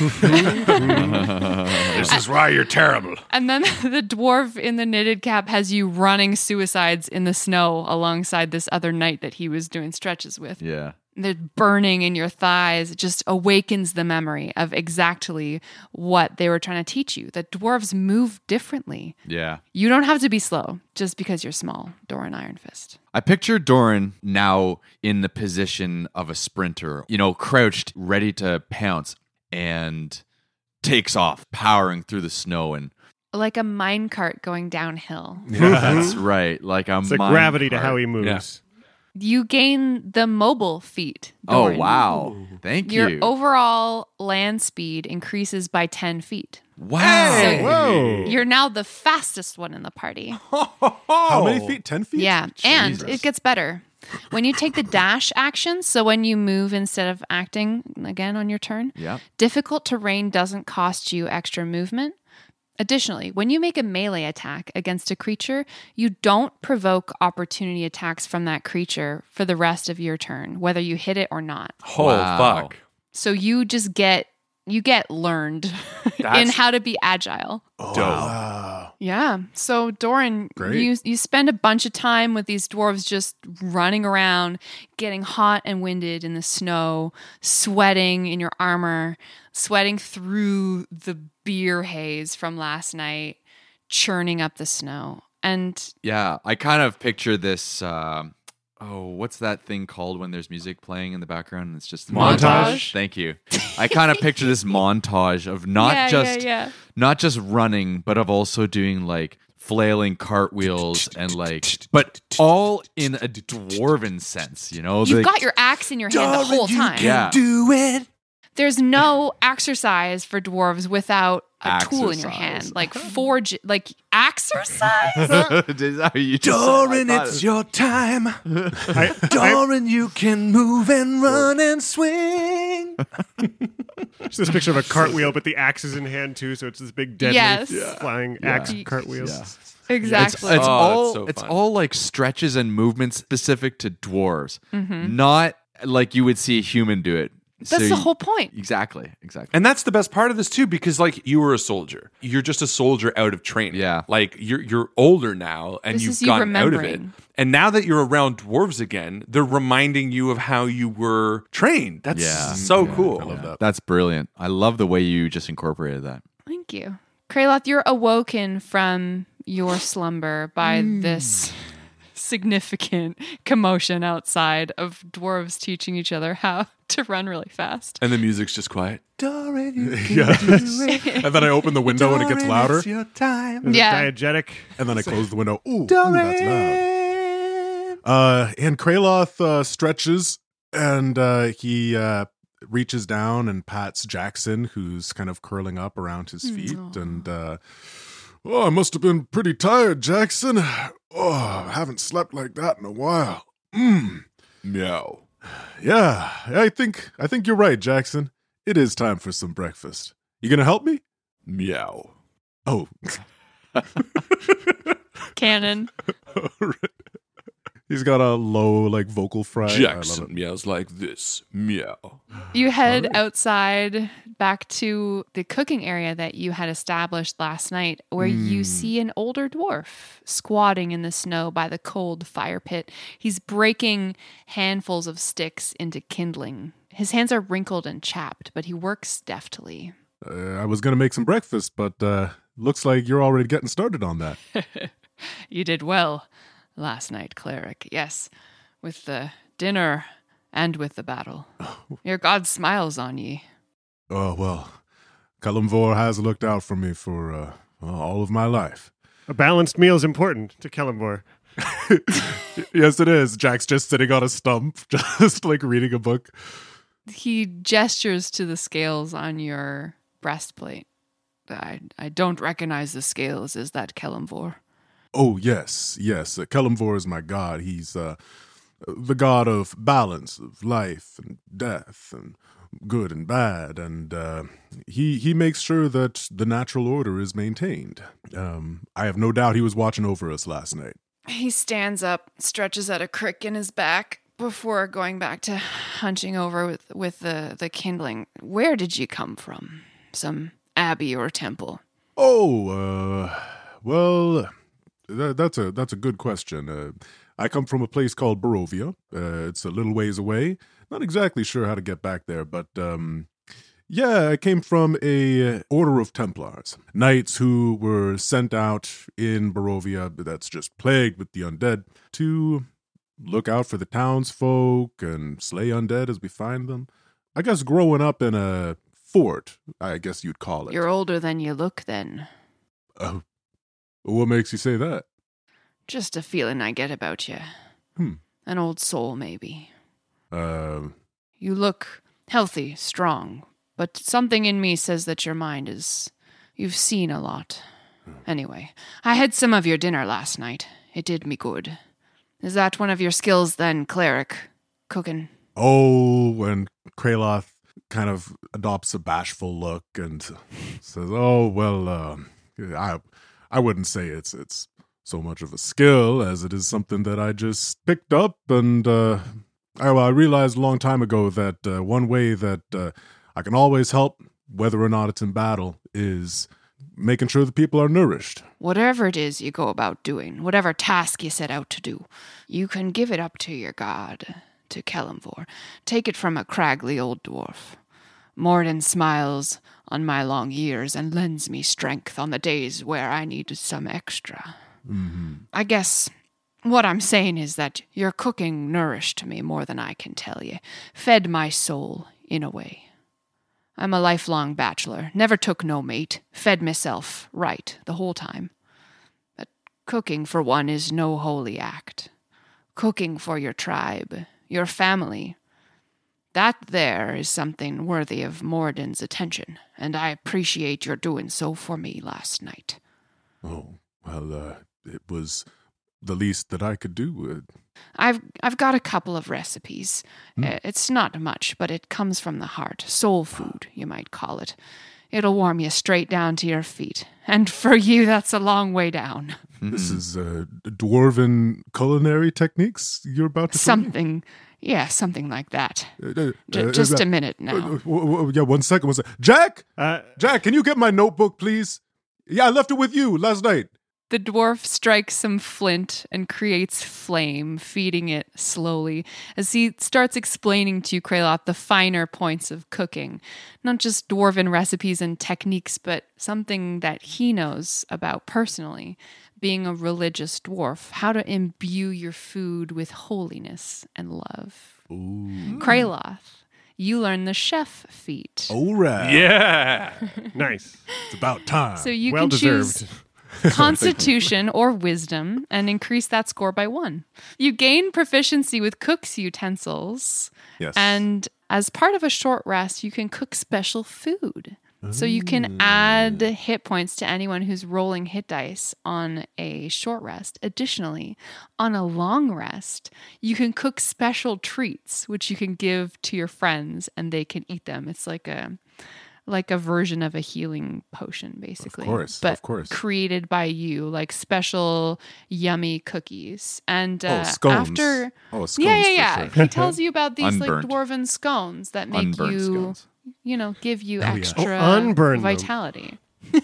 [SPEAKER 13] This is why you're terrible.
[SPEAKER 16] And then the dwarf in the knitted cap has you running suicides in the snow alongside this other knight that he was doing stretches with.
[SPEAKER 15] Yeah.
[SPEAKER 16] The burning in your thighs. It just awakens the memory of exactly what they were trying to teach you. That dwarves move differently.
[SPEAKER 15] Yeah.
[SPEAKER 16] You don't have to be slow just because you're small, Doran Iron Fist.
[SPEAKER 15] I picture Doran now in the position of a sprinter, you know, crouched, ready to pounce, and takes off, powering through the snow. And
[SPEAKER 16] Like a minecart going downhill.
[SPEAKER 15] that's right. Like a
[SPEAKER 11] It's a
[SPEAKER 15] mine
[SPEAKER 11] gravity to
[SPEAKER 15] cart.
[SPEAKER 11] how he moves.
[SPEAKER 16] You gain the mobile feat.
[SPEAKER 15] Oh,
[SPEAKER 16] Doran.
[SPEAKER 15] wow. Thank
[SPEAKER 16] Your
[SPEAKER 15] you.
[SPEAKER 16] overall land speed increases by ten feet.
[SPEAKER 15] wow.
[SPEAKER 16] So
[SPEAKER 11] Whoa.
[SPEAKER 16] you're now the fastest one in the party.
[SPEAKER 12] How many feet? Ten feet?
[SPEAKER 16] Yeah, and
[SPEAKER 15] Jesus.
[SPEAKER 16] it gets better. When you take the dash action, so when you move instead of acting again on your turn,
[SPEAKER 15] Yeah.
[SPEAKER 16] difficult terrain doesn't cost you extra movement, Additionally, when you make a melee attack against a creature, you don't provoke opportunity attacks from that creature for the rest of your turn, whether you hit it or not.
[SPEAKER 3] Oh, wow. Fuck.
[SPEAKER 16] So you just get you get learned in how to be agile.
[SPEAKER 12] Oh, wow.
[SPEAKER 16] Yeah. So Doran,
[SPEAKER 12] Great.
[SPEAKER 16] you you spend a bunch of time with these dwarves just running around, getting hot and winded in the snow, sweating in your armor, sweating through the beer haze from last night, churning up the snow. And
[SPEAKER 15] Yeah, I kind of picture this. Uh, oh, what's that thing called when there's music playing in the background and it's just
[SPEAKER 11] Montage?
[SPEAKER 15] Thank you. I kind of picture this montage of not
[SPEAKER 16] Yeah,
[SPEAKER 15] just
[SPEAKER 16] yeah, yeah.
[SPEAKER 15] not just running, but of also doing like flailing cartwheels and like, but all in a dwarven sense. You know,
[SPEAKER 16] you've
[SPEAKER 15] Like-
[SPEAKER 16] got your axe in your hand the whole time.
[SPEAKER 15] Yeah.
[SPEAKER 3] Do it.
[SPEAKER 16] There's no exercise for dwarves without a tool in your
[SPEAKER 15] Exercise.
[SPEAKER 16] hand. Like forge, like exercise?
[SPEAKER 15] Is that how you just
[SPEAKER 3] Doran,
[SPEAKER 15] said? I thought
[SPEAKER 3] it's
[SPEAKER 15] it-
[SPEAKER 3] your time.
[SPEAKER 11] I,
[SPEAKER 3] Doran, you can move and run and swing.
[SPEAKER 11] It's this picture of a cartwheel, but the axe is in hand too, so it's this big deadly
[SPEAKER 16] Yes.
[SPEAKER 11] flying
[SPEAKER 15] Yeah.
[SPEAKER 11] axe
[SPEAKER 16] Yeah.
[SPEAKER 11] cartwheel.
[SPEAKER 15] Yeah.
[SPEAKER 16] Exactly.
[SPEAKER 15] It's, it's
[SPEAKER 3] Oh,
[SPEAKER 15] all
[SPEAKER 3] that's so
[SPEAKER 15] it's
[SPEAKER 3] fun.
[SPEAKER 15] all like stretches and movements specific to dwarves,
[SPEAKER 16] Mhm.
[SPEAKER 15] not like you would see a human do it.
[SPEAKER 16] That's
[SPEAKER 15] So
[SPEAKER 16] the
[SPEAKER 15] you-
[SPEAKER 16] whole point.
[SPEAKER 15] Exactly, exactly.
[SPEAKER 3] And that's the best part of this too, because like you were a soldier. You're just a soldier out of training.
[SPEAKER 15] Yeah.
[SPEAKER 3] Like you're you're older now and
[SPEAKER 16] This
[SPEAKER 3] you've
[SPEAKER 16] is you
[SPEAKER 3] gotten out of it.
[SPEAKER 16] remembering.
[SPEAKER 3] And now that you're around dwarves again, they're reminding you of how you were trained. That's
[SPEAKER 15] Yeah.
[SPEAKER 3] so
[SPEAKER 15] Yeah,
[SPEAKER 3] cool.
[SPEAKER 12] I love that.
[SPEAKER 15] That's brilliant. I love the way you just incorporated that.
[SPEAKER 16] Thank you. Kraloth, you're awoken from your slumber by this significant commotion outside of dwarves teaching each other how to run really fast.
[SPEAKER 3] And the music's just quiet. Doran, you can
[SPEAKER 12] Yeah.
[SPEAKER 3] do it.
[SPEAKER 12] And then I open the window and it gets
[SPEAKER 3] Doran,
[SPEAKER 12] louder.
[SPEAKER 3] It's your time.
[SPEAKER 11] There's
[SPEAKER 16] Yeah.
[SPEAKER 11] a diegetic.
[SPEAKER 12] And then I close the window. Ooh, ooh that's loud. Uh, and Kraloth uh, stretches and uh, he uh, reaches down and pats Jackson, who's kind of curling up around his feet. And, uh, oh, I must have been pretty tired, Jackson. Oh, I haven't slept like that in a while. Mm.
[SPEAKER 3] Meow.
[SPEAKER 12] Yeah, I think I think you're right, Jackson. It is time for some breakfast. You gonna help me?
[SPEAKER 3] Meow.
[SPEAKER 12] Oh,
[SPEAKER 16] Cannon.
[SPEAKER 12] he's got a low like vocal fry. I love
[SPEAKER 3] Jackson
[SPEAKER 12] it.
[SPEAKER 3] meows like this. Meow.
[SPEAKER 16] You head outside back to the cooking area that you had established last night, where you see an older dwarf squatting in the snow by the cold fire pit. He's breaking handfuls of sticks into kindling. His hands are wrinkled and chapped, but he works deftly.
[SPEAKER 12] Uh, I was gonna make some breakfast, but uh, looks like you're already getting started on that.
[SPEAKER 16] You did well last night, cleric. Yes, with the dinner and with the battle. Your god smiles on ye.
[SPEAKER 12] Oh well, Kalimvor has looked out for me for uh, all of my life.
[SPEAKER 11] A balanced meal is important to Kellenborg.
[SPEAKER 12] Yes, it is. Jack's just sitting on a stump, just like reading a book.
[SPEAKER 16] He gestures to the scales on your breastplate. I, I don't recognize the scales. Is that Kellenvor?
[SPEAKER 12] Oh yes, yes. Uh, Kalimvor is my god. He's uh, the god of balance, of life and death, and good and bad, and uh, he he makes sure that the natural order is maintained. Um, I have no doubt he was watching over us last night.
[SPEAKER 16] He stands up, stretches out a crick in his back before going back to hunching over with, with the, the kindling. Where did you come from? Some abbey or temple?
[SPEAKER 12] Oh, uh, well, that, that's a that's a good question. Uh, I come from a place called Barovia. Uh, it's a little ways away. Not exactly sure how to get back there, but um, yeah, I came from a order of Templars, knights who were sent out in Barovia that's just plagued with the undead to look out for the townsfolk and slay undead as we find them. I guess growing up in a fort, I guess you'd call it.
[SPEAKER 16] You're older than you look, then.
[SPEAKER 12] Uh, what makes you say that?
[SPEAKER 16] Just a feeling I get about you.
[SPEAKER 12] Hmm.
[SPEAKER 16] An old soul, maybe.
[SPEAKER 12] Um,
[SPEAKER 16] You look healthy, strong, but something in me says that your mind is... You've seen a lot. Anyway, I had some of your dinner last night. It did me good. Is that one of your skills then, cleric? Cooking?
[SPEAKER 12] oh, and Kraloth kind of adopts a bashful look and says, "Oh well, uh, I I wouldn't say it's it's so much of a skill as it is something that I just picked up, and uh, I, well, I realized a long time ago that uh, one way that uh, I can always help, whether or not it's in battle, is making sure the people are nourished.
[SPEAKER 14] Whatever it is you go about doing, whatever task you set out to do, you can give it up to your god, to Kelemvor. Take it from a craggy old dwarf. Morden smiles on my long years and lends me strength on the days where I need some extra.
[SPEAKER 12] Mm-hmm.
[SPEAKER 14] I guess what I'm saying is that your cooking nourished me more than I can tell you, fed my soul in a way. I'm a lifelong bachelor, never took no mate, fed myself right the whole time. But cooking for one is no holy act. Cooking for your tribe, your family, that there is something worthy of Morden's attention, and I appreciate your doing so for me last night.
[SPEAKER 12] Oh, well, uh, it was the least that I could do. Uh,
[SPEAKER 14] I've I've got a couple of recipes.
[SPEAKER 12] Hmm.
[SPEAKER 14] Uh, It's not much, but it comes from the heart. Soul food, you might call it. It'll warm you straight down to your feet. And for you, that's a long way down.
[SPEAKER 12] This is uh, dwarven culinary techniques you're about to show me?
[SPEAKER 14] Something, yeah, something like that.
[SPEAKER 12] Uh, uh,
[SPEAKER 14] J-
[SPEAKER 12] uh,
[SPEAKER 14] just
[SPEAKER 12] uh,
[SPEAKER 14] a minute
[SPEAKER 12] uh,
[SPEAKER 14] now.
[SPEAKER 12] uh, w- w- yeah, one second, one second. Jack!
[SPEAKER 11] Uh,
[SPEAKER 12] Jack, can you get my notebook, please? Yeah, I left it with you last night.
[SPEAKER 14] The dwarf strikes some flint and creates flame, feeding it slowly as he starts explaining to Kraloth the finer points of cooking. Not just dwarven recipes and techniques, but something that he knows about personally, being a religious dwarf, how to imbue your food with holiness and love.
[SPEAKER 12] Ooh.
[SPEAKER 14] Kraloth, you learn the chef feat.
[SPEAKER 12] All right.
[SPEAKER 3] Yeah.
[SPEAKER 11] Nice.
[SPEAKER 12] It's about time.
[SPEAKER 14] So you
[SPEAKER 11] well
[SPEAKER 14] can
[SPEAKER 11] deserved.
[SPEAKER 14] choose Constitution or Wisdom and increase that score by one. You gain proficiency with cook's utensils.
[SPEAKER 12] Yes.
[SPEAKER 14] And as part of a short rest, you can cook special food. So you can add hit points to anyone who's rolling hit dice on a short rest. Additionally, on a long rest, you can cook special treats, which you can give to your friends and they can eat them. It's like a like a version of a healing potion, basically.
[SPEAKER 12] Of course,
[SPEAKER 14] but
[SPEAKER 12] of course.
[SPEAKER 14] created by you, like special yummy cookies. And uh,
[SPEAKER 12] Oh, scones.
[SPEAKER 14] after,
[SPEAKER 12] Oh, scones
[SPEAKER 14] yeah, yeah,
[SPEAKER 12] for
[SPEAKER 14] yeah.
[SPEAKER 12] sure.
[SPEAKER 14] He tells you about these like
[SPEAKER 15] Unburnt.
[SPEAKER 14] dwarven scones that make
[SPEAKER 15] Unburnt
[SPEAKER 14] you,
[SPEAKER 15] scones.
[SPEAKER 14] you know, give you
[SPEAKER 12] Oh, yeah.
[SPEAKER 14] extra
[SPEAKER 11] Oh, unburn them.
[SPEAKER 14] vitality.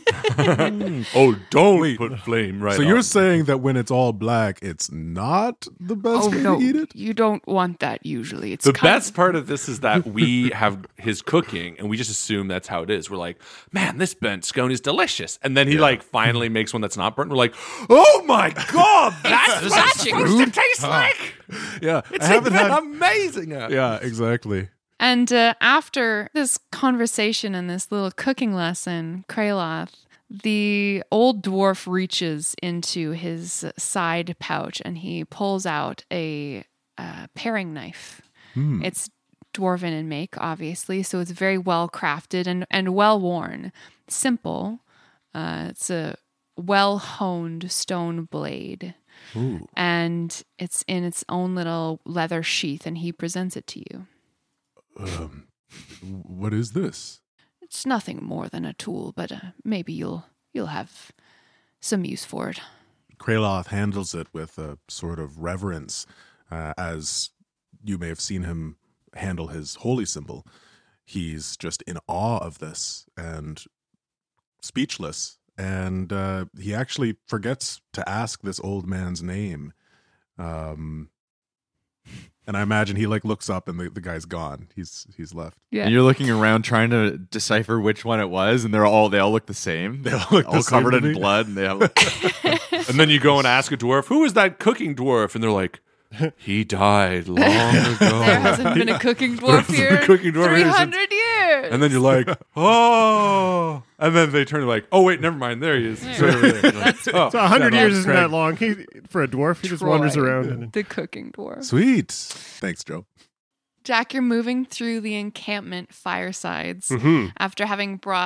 [SPEAKER 3] Oh, don't
[SPEAKER 12] Wait.
[SPEAKER 3] put flame right
[SPEAKER 12] so
[SPEAKER 3] on.
[SPEAKER 12] you're saying that when it's all black, it's not the best
[SPEAKER 14] Oh
[SPEAKER 12] way
[SPEAKER 14] no,
[SPEAKER 12] to eat it?
[SPEAKER 14] you don't want that usually. It's
[SPEAKER 3] The
[SPEAKER 14] kind
[SPEAKER 3] best part of this is that we have his cooking and we just assume that's how it is. We're like, man, this burnt scone is delicious. And then he like finally makes one that's not burnt. We're like, oh my God, that's
[SPEAKER 14] It's
[SPEAKER 3] what it's
[SPEAKER 14] magic
[SPEAKER 3] supposed
[SPEAKER 14] food.
[SPEAKER 3] to taste like.
[SPEAKER 12] Yeah,
[SPEAKER 3] It's
[SPEAKER 12] I haven't
[SPEAKER 3] even
[SPEAKER 12] had.
[SPEAKER 3] amazing.
[SPEAKER 12] Yeah, exactly.
[SPEAKER 14] And uh, after this conversation and this little cooking lesson, Kraloth, the old dwarf reaches into his side pouch and he pulls out a uh, paring knife.
[SPEAKER 12] Hmm.
[SPEAKER 14] It's dwarven in make, obviously, so it's very well crafted and, and well worn. Simple. Uh, it's a well honed stone blade.
[SPEAKER 12] Ooh.
[SPEAKER 14] And it's in its own little leather sheath, and he presents it to you.
[SPEAKER 12] Um, what is this?
[SPEAKER 14] It's nothing more than a tool, but uh, maybe you'll you'll have some use for it.
[SPEAKER 12] Kraloth handles it with a sort of reverence, uh, as you may have seen him handle his holy symbol. He's just in awe of this and speechless, and uh, he actually forgets to ask this old man's name. Um, and I imagine he like looks up and the, the guy's gone. He's he's left.
[SPEAKER 14] Yeah.
[SPEAKER 15] And you're looking around trying to decipher which one it was, and they're all they all look the same.
[SPEAKER 12] They all look the
[SPEAKER 15] all
[SPEAKER 12] same
[SPEAKER 15] covered
[SPEAKER 12] to
[SPEAKER 15] in
[SPEAKER 12] me.
[SPEAKER 15] blood, and they have.
[SPEAKER 3] And then you go and ask a dwarf, who is that cooking dwarf? And they're like, he died long ago.
[SPEAKER 14] There hasn't been a cooking dwarf
[SPEAKER 3] There hasn't
[SPEAKER 14] here
[SPEAKER 3] been a cooking dwarf
[SPEAKER 14] in
[SPEAKER 3] here
[SPEAKER 14] three
[SPEAKER 3] since-
[SPEAKER 14] hundred years.
[SPEAKER 3] And then you're like, oh. And then they turn like, oh, wait, never mind. There he is.
[SPEAKER 14] There.
[SPEAKER 3] So, like, oh,
[SPEAKER 11] So a hundred
[SPEAKER 3] yeah,
[SPEAKER 11] years
[SPEAKER 3] that's
[SPEAKER 11] isn't
[SPEAKER 3] Craig.
[SPEAKER 11] that long. He for a dwarf, he just wanders
[SPEAKER 14] Troy,
[SPEAKER 11] around. And,
[SPEAKER 14] the cooking dwarf.
[SPEAKER 12] Sweet. Thanks, Joe.
[SPEAKER 14] Jack, you're moving through the encampment firesides
[SPEAKER 11] Mhm.
[SPEAKER 14] after having brought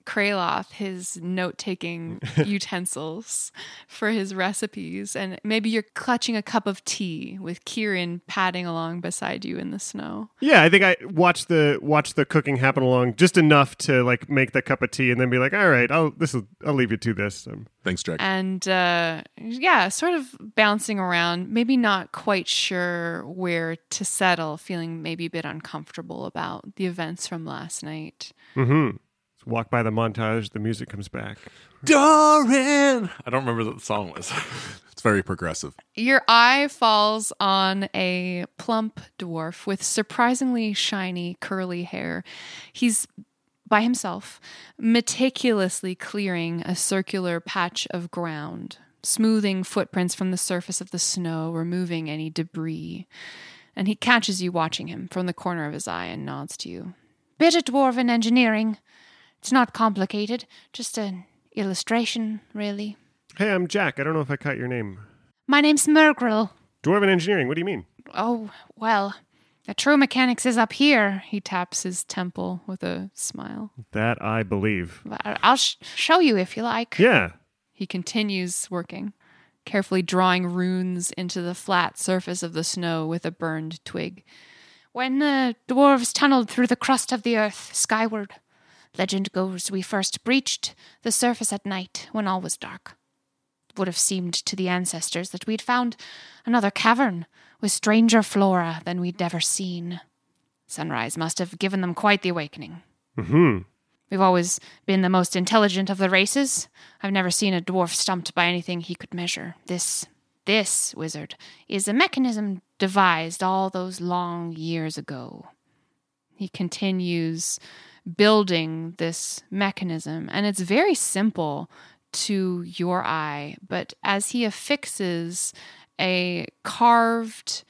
[SPEAKER 16] Kraloth his note-taking utensils for his recipes, and maybe you're clutching a cup of tea with Kieran padding along beside you in the snow.
[SPEAKER 11] Yeah, I think I watched the watch the cooking happen along just enough to like make the cup of tea and then be like, all right, I'll this will I'll leave you to this. Um,
[SPEAKER 12] Thanks, Jack.
[SPEAKER 16] And uh, yeah, sort of bouncing around, maybe not quite sure where to settle, feeling maybe a bit uncomfortable about the events from last night.
[SPEAKER 11] Mm-hmm. Walk by the montage, the music comes back.
[SPEAKER 3] Doran! I don't remember what the song was.
[SPEAKER 12] It's very progressive.
[SPEAKER 16] Your eye falls on a plump dwarf with surprisingly shiny, curly hair. He's by himself, meticulously clearing a circular patch of ground, smoothing footprints from the surface of the snow, removing any debris. And he catches you watching him from the corner of his eye and nods to you.
[SPEAKER 17] Bit of dwarven engineering. It's not complicated, just an illustration, really.
[SPEAKER 11] Hey, I'm Jack. I don't know if I caught your name.
[SPEAKER 17] My name's Mergrel.
[SPEAKER 11] Dwarven engineering, what do you mean?
[SPEAKER 17] Oh, well, the true mechanics is up here.
[SPEAKER 16] He taps his temple with a smile.
[SPEAKER 11] That I believe.
[SPEAKER 17] I'll sh- show you if you like.
[SPEAKER 11] Yeah.
[SPEAKER 16] He continues working, carefully drawing runes into the flat surface of the snow with a burned twig.
[SPEAKER 17] When the dwarves tunneled through the crust of the earth skyward, legend goes we first breached the surface at night when all was dark. It would have seemed to the ancestors that we'd found another cavern with stranger flora than we'd ever seen. Sunrise must have given them quite the awakening.
[SPEAKER 11] Mm-hmm.
[SPEAKER 17] We've always been the most intelligent of the races. I've never seen a dwarf stumped by anything he could measure. This, this, wizard, is a mechanism devised all those long years ago.
[SPEAKER 16] He continues building this mechanism, and it's very simple to your eye, but as he affixes a carved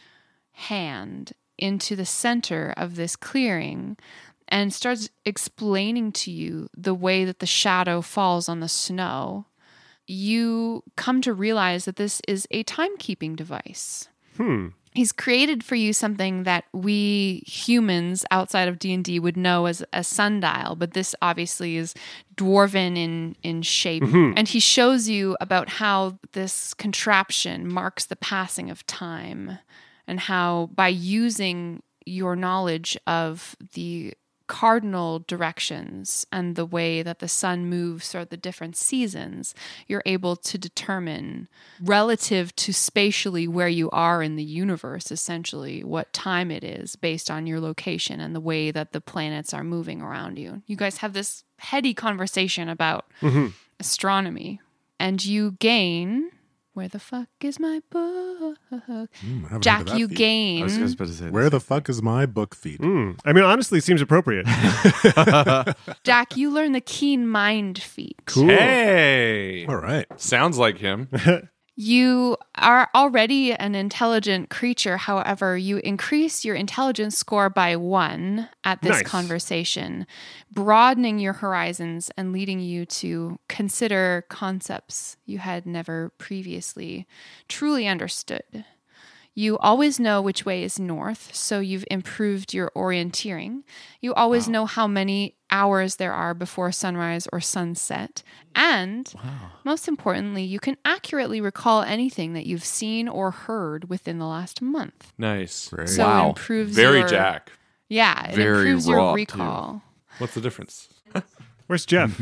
[SPEAKER 16] hand into the center of this clearing and starts explaining to you the way that the shadow falls on the snow, you come to realize that this is a timekeeping device.
[SPEAKER 11] Hmm.
[SPEAKER 16] He's created for you something that we humans outside of D and D would know as a sundial, but this obviously is dwarven in, in shape.
[SPEAKER 11] Mm-hmm.
[SPEAKER 16] And he shows you about how this contraption marks the passing of time and how by using your knowledge of the cardinal directions and the way that the sun moves throughout the different seasons, you're able to determine relative to spatially where you are in the universe, essentially, what time it is based on your location and the way that the planets are moving around you. You guys have this heady conversation about
[SPEAKER 11] mm-hmm.
[SPEAKER 16] astronomy, and you gain... Where the fuck is my book?
[SPEAKER 12] Mm,
[SPEAKER 16] Jack, you feat. gain...
[SPEAKER 15] I was just about to say
[SPEAKER 12] Where the fuck is my book feed?
[SPEAKER 11] Mm. I mean, honestly, it seems appropriate.
[SPEAKER 16] Jack, you learn the keen mind feat.
[SPEAKER 11] Cool.
[SPEAKER 3] Hey!
[SPEAKER 12] All right.
[SPEAKER 3] Sounds like him.
[SPEAKER 16] You are already an intelligent creature. However, you increase your intelligence score by one at this
[SPEAKER 11] nice.
[SPEAKER 16] conversation, broadening your horizons and leading you to consider concepts you had never previously truly understood. You always know which way is north, so you've improved your orienteering. You always wow. know how many hours there are before sunrise or sunset. And wow. most importantly, you can accurately recall anything that you've seen or heard within the last month.
[SPEAKER 3] Nice.
[SPEAKER 16] Great. So wow. it improves
[SPEAKER 3] Very
[SPEAKER 16] your,
[SPEAKER 3] Jack.
[SPEAKER 16] Yeah, it
[SPEAKER 15] Very
[SPEAKER 16] improves
[SPEAKER 15] raw,
[SPEAKER 16] your recall.
[SPEAKER 15] too.
[SPEAKER 3] What's the difference?
[SPEAKER 11] Where's Jeff?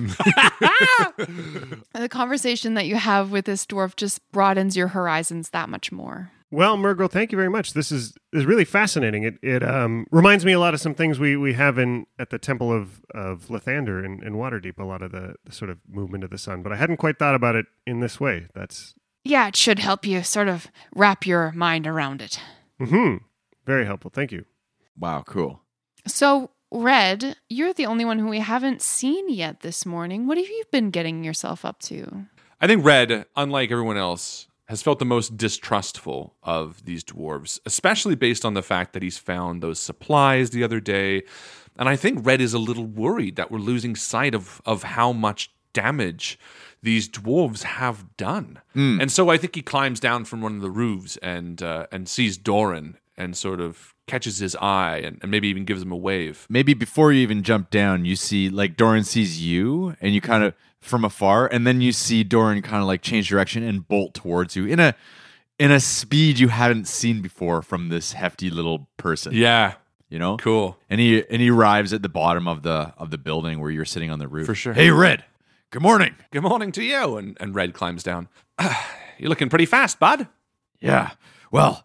[SPEAKER 16] The conversation that you have with this dwarf just broadens your horizons that much more.
[SPEAKER 11] Well, Mergrel, thank you very much. This is is really fascinating. It it um, reminds me a lot of some things we, we have in at the Temple of, of Lathander in, in Waterdeep, a lot of the, the sort of movement of the sun. But I hadn't quite thought about it in this way. That's
[SPEAKER 17] Yeah, it should help you sort of wrap your mind around it.
[SPEAKER 11] Mm-hmm. Very helpful. Thank you.
[SPEAKER 15] Wow, cool.
[SPEAKER 16] So, Red, you're the only one who we haven't seen yet this morning. What have you been getting yourself up to?
[SPEAKER 3] I think Red, unlike everyone else, has felt the most distrustful of these dwarves, especially based on the fact that he's found those supplies the other day. And I think Red is a little worried that we're losing sight of, of how much damage these dwarves have done.
[SPEAKER 15] Mm.
[SPEAKER 3] And so I think he climbs down from one of the roofs and uh, and sees Doran and sort of catches his eye and, and maybe even gives him a wave.
[SPEAKER 15] Maybe before you even jump down, you see, like, Doran sees you, and you kind of, from afar, and then you see Doran kind of, like, change direction and bolt towards you in a in a speed you hadn't seen before from this hefty little person.
[SPEAKER 3] Yeah.
[SPEAKER 15] You know?
[SPEAKER 3] Cool.
[SPEAKER 15] And he and he arrives at the bottom of the of the building where you're sitting on the roof.
[SPEAKER 3] For sure.
[SPEAKER 13] Hey, Red. Good morning.
[SPEAKER 3] Good morning to you. And, and Red climbs down. You're looking pretty fast, bud.
[SPEAKER 13] Yeah. Well,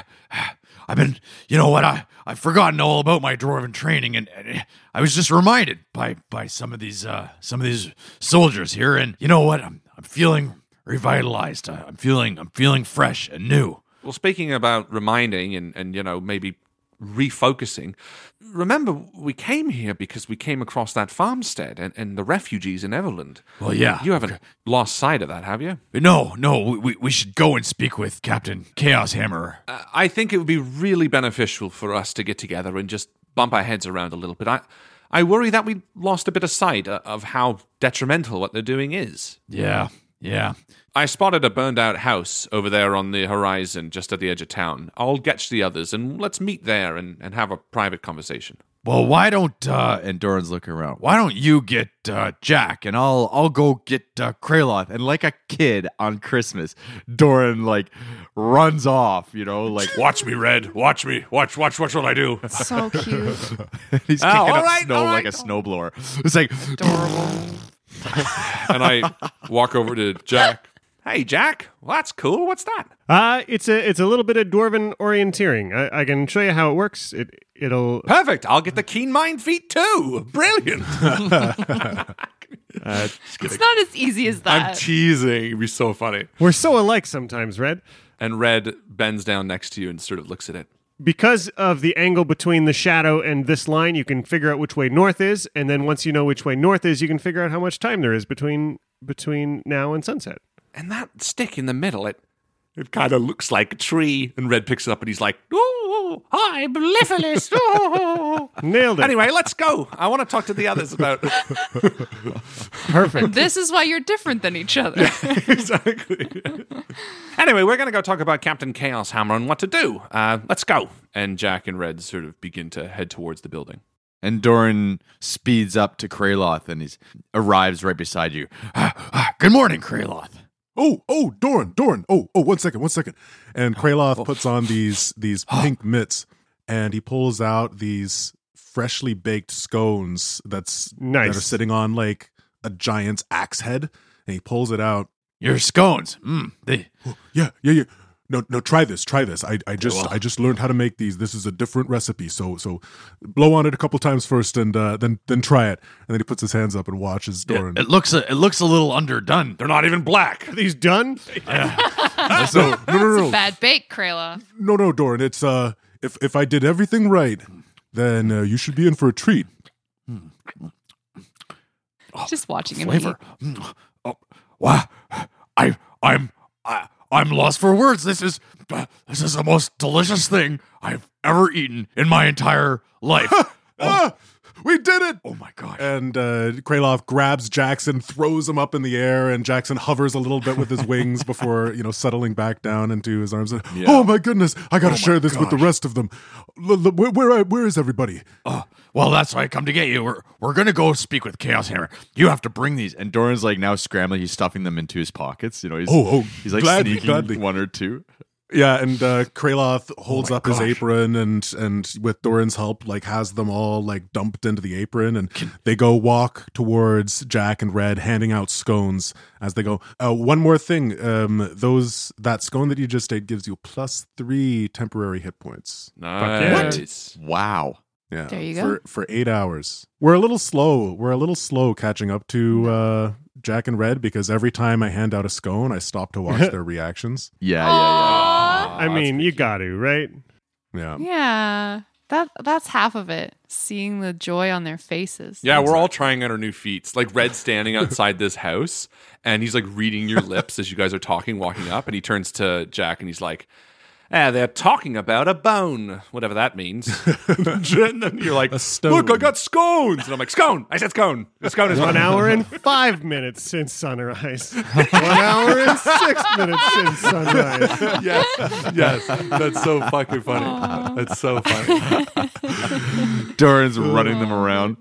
[SPEAKER 13] I've been, you know what, I, I've forgotten all about my dwarven training, and, and I was just reminded by by some of these uh, some of these soldiers here, and you know what, I'm I'm feeling revitalized. I'm feeling I'm feeling fresh and new.
[SPEAKER 3] Well, speaking about reminding and, and you know, maybe refocusing, remember we came here because we came across that farmstead and, and the refugees in Everland.
[SPEAKER 13] Well, yeah.
[SPEAKER 3] You haven't lost sight of that, have you?
[SPEAKER 13] No, no, we, we should go and speak with Captain Chaos Hammer.
[SPEAKER 3] Uh, I think it would be really beneficial for us to get together and just bump our heads around a little bit. I, I worry that we lost a bit of sight of how detrimental what they're doing is.
[SPEAKER 13] Yeah, yeah.
[SPEAKER 3] I spotted a burned-out house over there on the horizon just at the edge of town. I'll get the others, and let's meet there and, and have a private conversation.
[SPEAKER 13] Well, why don't, uh,
[SPEAKER 15] and Doran's looking around.
[SPEAKER 13] why don't you get uh, Jack, and I'll I'll go get uh, Kraloth.
[SPEAKER 15] And like a kid on Christmas, Doran, like, runs off, you know, like,
[SPEAKER 3] watch me, Red. Watch me. Watch, watch, watch what I do.
[SPEAKER 16] So cute.
[SPEAKER 15] he's
[SPEAKER 3] Oh,
[SPEAKER 15] kicking
[SPEAKER 3] all
[SPEAKER 15] up
[SPEAKER 3] right,
[SPEAKER 15] snow
[SPEAKER 3] all
[SPEAKER 15] like
[SPEAKER 3] right.
[SPEAKER 15] a snowblower. It's like,
[SPEAKER 16] Adorable.
[SPEAKER 3] And I walk over to Jack. Hey, Jack. Well, that's cool. What's that?
[SPEAKER 11] Uh, it's a it's a little bit of dwarven orienteering. I, I can show you how it works. It it'll
[SPEAKER 3] Perfect. I'll get the keen mind feat too. Brilliant.
[SPEAKER 11] uh,
[SPEAKER 16] It's not as easy as that.
[SPEAKER 3] I'm teasing. It'd be so funny.
[SPEAKER 11] we're so alike sometimes, Red.
[SPEAKER 3] And Red bends down next to you and sort of looks at it.
[SPEAKER 11] Because of the angle between the shadow and this line, you can figure out which way north is, and then once you know which way north is, you can figure out how much time there is between between now and sunset.
[SPEAKER 3] And that stick in the middle, it it kind of looks like a tree. And Red picks it up and he's like, "Oh, hi, Bliffelis." Oh.
[SPEAKER 11] Nailed it.
[SPEAKER 3] Anyway, let's go. I want to talk to the others about
[SPEAKER 11] Perfect.
[SPEAKER 16] This is why you're different than each other.
[SPEAKER 3] exactly. Anyway, we're going to go talk about Captain Chaos Hammer and what to do. Uh, let's go. And Jack and Red sort of begin to head towards the building.
[SPEAKER 15] and Doran speeds up to Kraloth and he arrives right beside you.
[SPEAKER 13] Good morning, Kraloth.
[SPEAKER 12] Oh, oh, Doran, Doran. Oh, oh, one second, one second. And Kraloth puts on these these pink mitts, and he pulls out these freshly baked scones that's
[SPEAKER 11] nice.
[SPEAKER 12] that are sitting on like a giant's axe head, and he pulls it out.
[SPEAKER 13] Your scones. Mm, they.
[SPEAKER 12] Oh, yeah, yeah, yeah. No, no. Try this. Try this. I, I just,
[SPEAKER 13] well.
[SPEAKER 12] I just learned how to make these. This is a different recipe. So, so, blow on it a couple times first, and uh, then, then try it. And then he puts his hands up and watches Doran.
[SPEAKER 13] It, it looks, a, it looks a little underdone.
[SPEAKER 3] They're not even black.
[SPEAKER 11] Are these done?
[SPEAKER 13] Yeah.
[SPEAKER 12] so, no, no, no, no.
[SPEAKER 16] Bad bake, Krayla.
[SPEAKER 12] No, no, Doran. It's uh, if if I did everything right, then uh, you should be in for a treat.
[SPEAKER 16] Just watching him
[SPEAKER 13] Flavor. Mm. Oh, wow. I, I'm, I, I'm lost for words. This is, uh, this is the most delicious thing I've ever eaten in my entire life.
[SPEAKER 12] Ah, we did it!
[SPEAKER 13] Oh my gosh.
[SPEAKER 12] And uh, Kraloth grabs Jackson, throws him up in the air, and Jackson hovers a little bit with his wings before, you know, settling back down into his arms. And,
[SPEAKER 3] Yeah.
[SPEAKER 12] Oh my goodness, I gotta
[SPEAKER 13] Oh my
[SPEAKER 12] share this with the
[SPEAKER 13] gosh.
[SPEAKER 12] rest of them. L- l- where, where, where is everybody?
[SPEAKER 13] Uh, well, that's why I come to get you. We're, we're going to go speak with Chaos Hammer. You have to bring these.
[SPEAKER 15] And Doran's like now scrambling. He's stuffing them into his pockets. You know, he's
[SPEAKER 12] Oh, oh,
[SPEAKER 15] he's like
[SPEAKER 12] gladly,
[SPEAKER 15] sneaking
[SPEAKER 12] gladly.
[SPEAKER 15] one or two.
[SPEAKER 12] Yeah, and uh, Kraloth holds
[SPEAKER 13] my
[SPEAKER 12] up his
[SPEAKER 13] gosh.
[SPEAKER 12] apron and and with Doran's help, like has them all like dumped into the apron, and they go walk towards Jack and Red, handing out scones as they go. Uh, one more thing, um, those that scone that you just ate gives you plus three temporary hit points.
[SPEAKER 3] Nice.
[SPEAKER 15] Wow.
[SPEAKER 12] Yeah,
[SPEAKER 16] There you
[SPEAKER 12] for, for eight hours. We're a little slow. We're a little slow catching up to uh, Jack and Red because every time I hand out a scone, I stop to watch their reactions.
[SPEAKER 15] Yeah, yeah, yeah.
[SPEAKER 11] I mean, you got to, right?
[SPEAKER 12] Yeah.
[SPEAKER 16] Yeah. That that's half of it. Seeing the joy on their faces.
[SPEAKER 3] Yeah, we're all trying out our new feats. Like Red's standing outside this house, and he's like reading your lips as you guys are talking, walking up, and he turns to Jack and he's like, Ah, they're talking about a bone, whatever that means. And then you're like, look, I got scones. And I'm like, scone. I said scone. The scone is
[SPEAKER 11] One hour and five minutes since sunrise. One hour and six minutes since sunrise.
[SPEAKER 3] Yes, yes. That's so fucking funny. Aww. That's so funny.
[SPEAKER 15] Doran's running them around.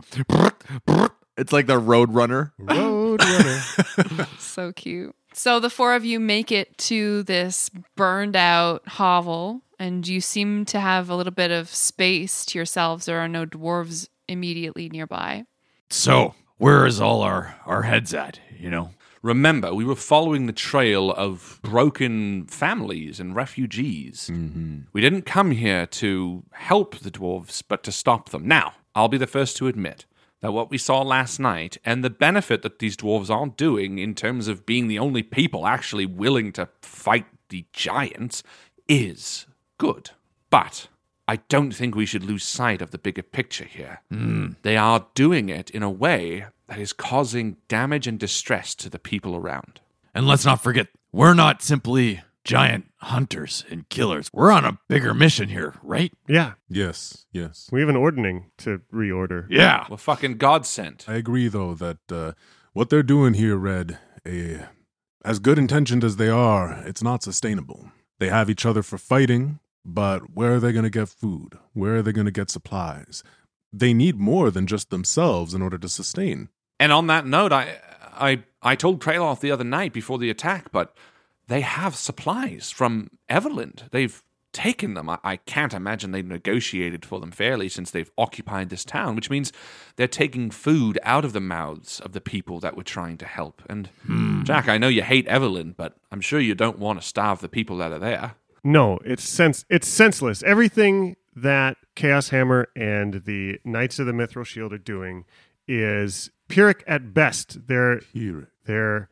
[SPEAKER 15] It's like the Road Runner.
[SPEAKER 11] Road Runner.
[SPEAKER 16] So cute. So the four of you make it to this burned out hovel, and you seem to have a little bit of space to yourselves. There are no dwarves immediately nearby.
[SPEAKER 13] So, where is all our, our heads at, you know?
[SPEAKER 3] Remember, we were following the trail of broken families and refugees.
[SPEAKER 15] Mm-hmm.
[SPEAKER 3] We didn't come here to help the dwarves, but to stop them. Now, I'll be the first to admit that what we saw last night and the benefit that these dwarves are doing in terms of being the only people actually willing to fight the giants is good. But I don't think we should lose sight of the bigger picture here.
[SPEAKER 13] Mm.
[SPEAKER 3] They are doing it in a way that is causing damage and distress to the people around.
[SPEAKER 13] And let's not forget, we're not simply giant hunters and killers. We're on a bigger mission here, right?
[SPEAKER 11] Yeah.
[SPEAKER 12] Yes, yes.
[SPEAKER 11] We have an ordering to reorder.
[SPEAKER 13] Yeah.
[SPEAKER 3] Well, fucking God sent.
[SPEAKER 12] I agree, though, that uh, what they're doing here, Red, eh, as good intentioned as they are, it's not sustainable. They have each other for fighting, but where are they going to get food? Where are they going to get supplies? They need more than just themselves in order to sustain.
[SPEAKER 3] And on that note, I I, I told Kraloth the other night before the attack, but they have supplies from Everland. They've taken them. I, I can't imagine they've negotiated for them fairly since they've occupied this town, which means they're taking food out of the mouths of the people that we're trying to help. And,
[SPEAKER 13] hmm.
[SPEAKER 3] Jack, I know you hate Everland, but I'm sure you don't want to starve the people that are there.
[SPEAKER 11] No, it's sense. It's senseless. Everything that Chaos Hammer and the Knights of the Mithril Shield are doing is Pyrrhic at best. They're
[SPEAKER 12] Pyrrhic.
[SPEAKER 11] They're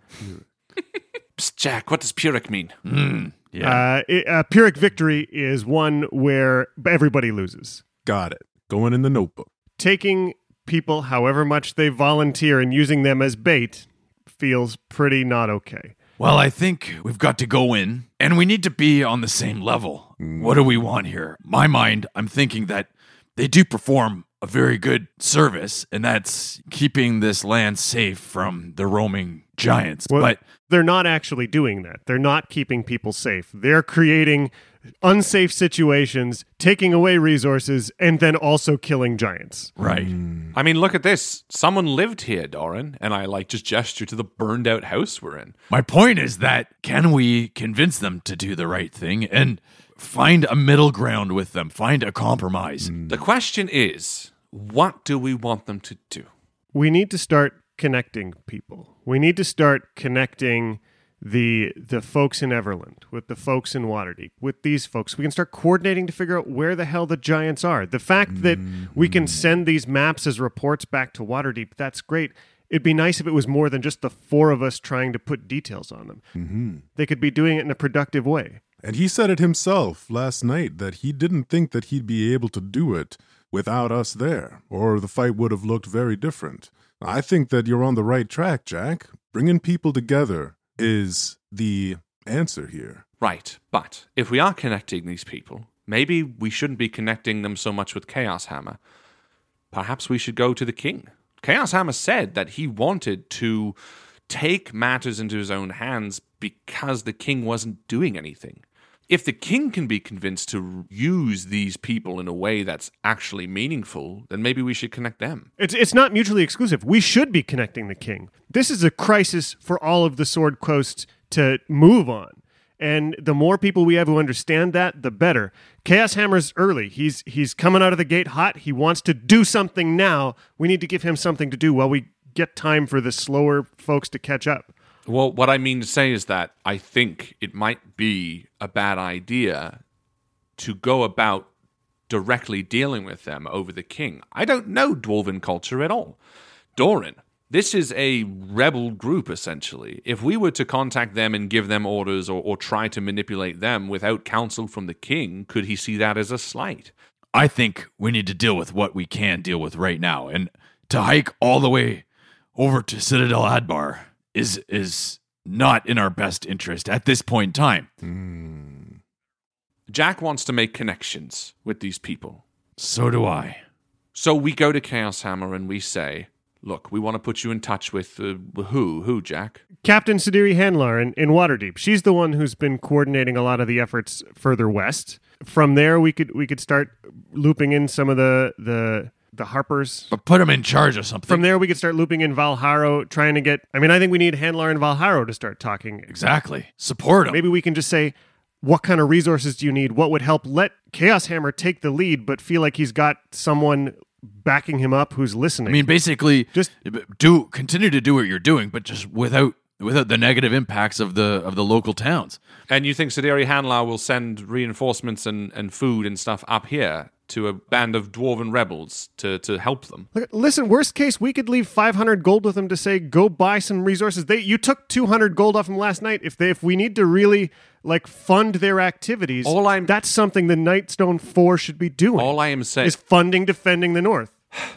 [SPEAKER 3] Psst, Jack, what does Pyrrhic mean?
[SPEAKER 13] Mm, yeah.
[SPEAKER 11] uh, it, uh, Pyrrhic victory is one where everybody loses.
[SPEAKER 12] Got it. Going in the notebook.
[SPEAKER 11] Taking people, however much they volunteer, and using them as bait feels pretty not okay.
[SPEAKER 13] Well, I think we've got to go in, and we need to be on the same level. Mm. What do we want here? My mind, I'm thinking that they do perform a very good service, and that's keeping this land safe from the roaming giants.
[SPEAKER 11] Well,
[SPEAKER 13] but
[SPEAKER 11] they're not actually doing that. They're not keeping people safe. They're creating unsafe situations, taking away resources, and then also killing giants.
[SPEAKER 13] Right.
[SPEAKER 12] Mm.
[SPEAKER 3] I mean, look at this. Someone lived here, Doran, and I like just gesture to the burned out house we're in.
[SPEAKER 13] My point is that can we convince them to do the right thing and find a middle ground with them, find a compromise?
[SPEAKER 12] Mm.
[SPEAKER 3] The question is, what do we want them to do?
[SPEAKER 11] We need to start connecting people. We need to start connecting the the folks in Everland with the folks in Waterdeep, with these folks. We can start coordinating to figure out where the hell the giants are. The fact mm-hmm. that we can send these maps as reports back to Waterdeep, that's great. It'd be nice if it was more than just the four of us trying to put details on them.
[SPEAKER 12] Mm-hmm.
[SPEAKER 11] They could be doing it in a productive way.
[SPEAKER 12] And he said it himself last night that he didn't think that he'd be able to do it without us there, or the fight would have looked very different. I think that you're on the right track, Jack. Bringing people together is the answer here.
[SPEAKER 3] Right, but if we are connecting these people, maybe we shouldn't be connecting them so much with Chaos Hammer. Perhaps we should go to the king. Chaos Hammer said that he wanted to take matters into his own hands because the king wasn't doing anything. If the king can be convinced to use these people in a way that's actually meaningful, then maybe we should connect them.
[SPEAKER 11] It's it's not mutually exclusive. We should be connecting the king. This is a crisis for all of the Sword Coast to move on. And the more people we have who understand that, the better. Chaos Hammer's early. He's he's coming out of the gate hot. He wants to do something now. We need to give him something to do while we get time for the slower folks to catch up.
[SPEAKER 3] Well, what I mean to say is that I think it might be a bad idea to go about directly dealing with them over the king. I don't know Dwarven culture at all. Doran, this is a rebel group, essentially. If we were to contact them and give them orders or, or try to manipulate them without counsel from the king, could he see that as a slight?
[SPEAKER 13] I think we need to deal with what we can deal with right now. And to hike all the way over to Citadel Adbar is is not in our best interest at this point in time.
[SPEAKER 12] Mm.
[SPEAKER 3] Jack wants to make connections with these people.
[SPEAKER 13] So do I.
[SPEAKER 3] So we go to Chaos Hammer and we say, look, we want to put you in touch with uh, who? Who, Jack?
[SPEAKER 11] Captain Sidiri Handlar in, in Waterdeep. She's the one who's been coordinating a lot of the efforts further west. From there, we could we could start looping in some of the the, the Harpers.
[SPEAKER 13] But put them in charge of something.
[SPEAKER 11] From there, we could start looping in Valharo, trying to get... I mean, I think we need Handlar and Valharo to start talking.
[SPEAKER 13] Exactly. Support them.
[SPEAKER 11] Maybe we can just say, what kind of resources do you need? What would help? Let Chaos Hammer take the lead, but feel like he's got someone backing him up who's listening.
[SPEAKER 13] I mean, basically,
[SPEAKER 11] just
[SPEAKER 13] do continue to do what you're doing, but just without without the negative impacts of the of the local towns.
[SPEAKER 3] And you think Sideri Handlar will send reinforcements and, and food and stuff up here to a band of dwarven rebels to, to help them?
[SPEAKER 11] Look, listen, worst case, we could leave five hundred gold with them to say, go buy some resources. They You took two hundred gold off them last night. If they if we need to really like fund their activities,
[SPEAKER 3] all I'm,
[SPEAKER 11] that's something the Nightstone Four should be doing.
[SPEAKER 3] All I am saying
[SPEAKER 11] is funding defending the North.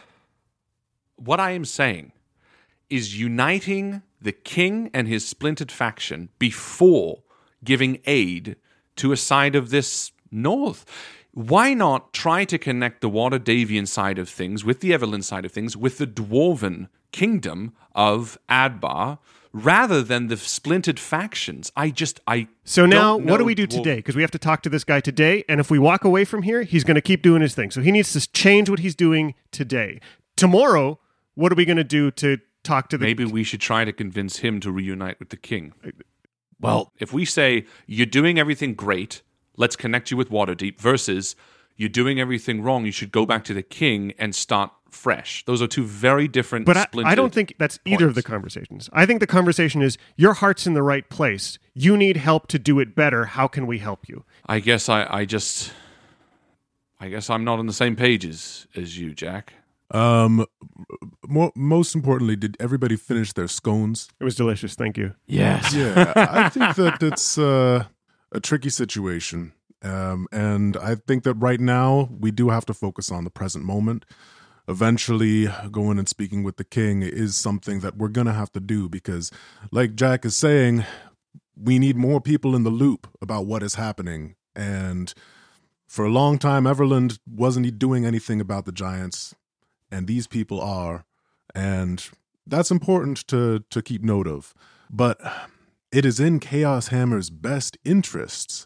[SPEAKER 3] What I am saying is uniting the king and his splintered faction before giving aid to a side of this North. Why not try to connect the Waterdavian side of things with the Everland side of things with the dwarven kingdom of Adbar rather than the splintered factions? I just, I
[SPEAKER 11] So now,
[SPEAKER 3] don't know
[SPEAKER 11] what do we do
[SPEAKER 3] dwar-
[SPEAKER 11] today? Because we have to talk to this guy today, and if we walk away from here, he's going to keep doing his thing. So he needs to change what he's doing today. Tomorrow, what are we going to do to talk to the...
[SPEAKER 3] Maybe we should try to convince him to reunite with the king.
[SPEAKER 13] Well,
[SPEAKER 3] if we say, you're doing everything great, let's connect you with Waterdeep, versus you're doing everything wrong, you should go back to the king and start fresh. Those are two very different
[SPEAKER 11] But I,
[SPEAKER 3] splintered
[SPEAKER 11] I don't think that's either of the conversations. I think the conversation is, your heart's in the right place. You need help to do it better. How can we help you?
[SPEAKER 3] I guess I, I just... I guess I'm not on the same page as, as you, Jack.
[SPEAKER 12] Um, more, most importantly, did everybody finish their scones?
[SPEAKER 11] It was delicious, thank you.
[SPEAKER 13] Yes.
[SPEAKER 12] Yeah, I think that it's uh, a tricky situation. Um, and I think that right now we do have to focus on the present moment. Eventually, going and speaking with the king is something that we're going to have to do because, like Jack is saying, we need more people in the loop about what is happening. And for a long time, Everland wasn't doing anything about the giants. And these people are, and that's important to, to keep note of. But it is in Chaos Hammer's best interests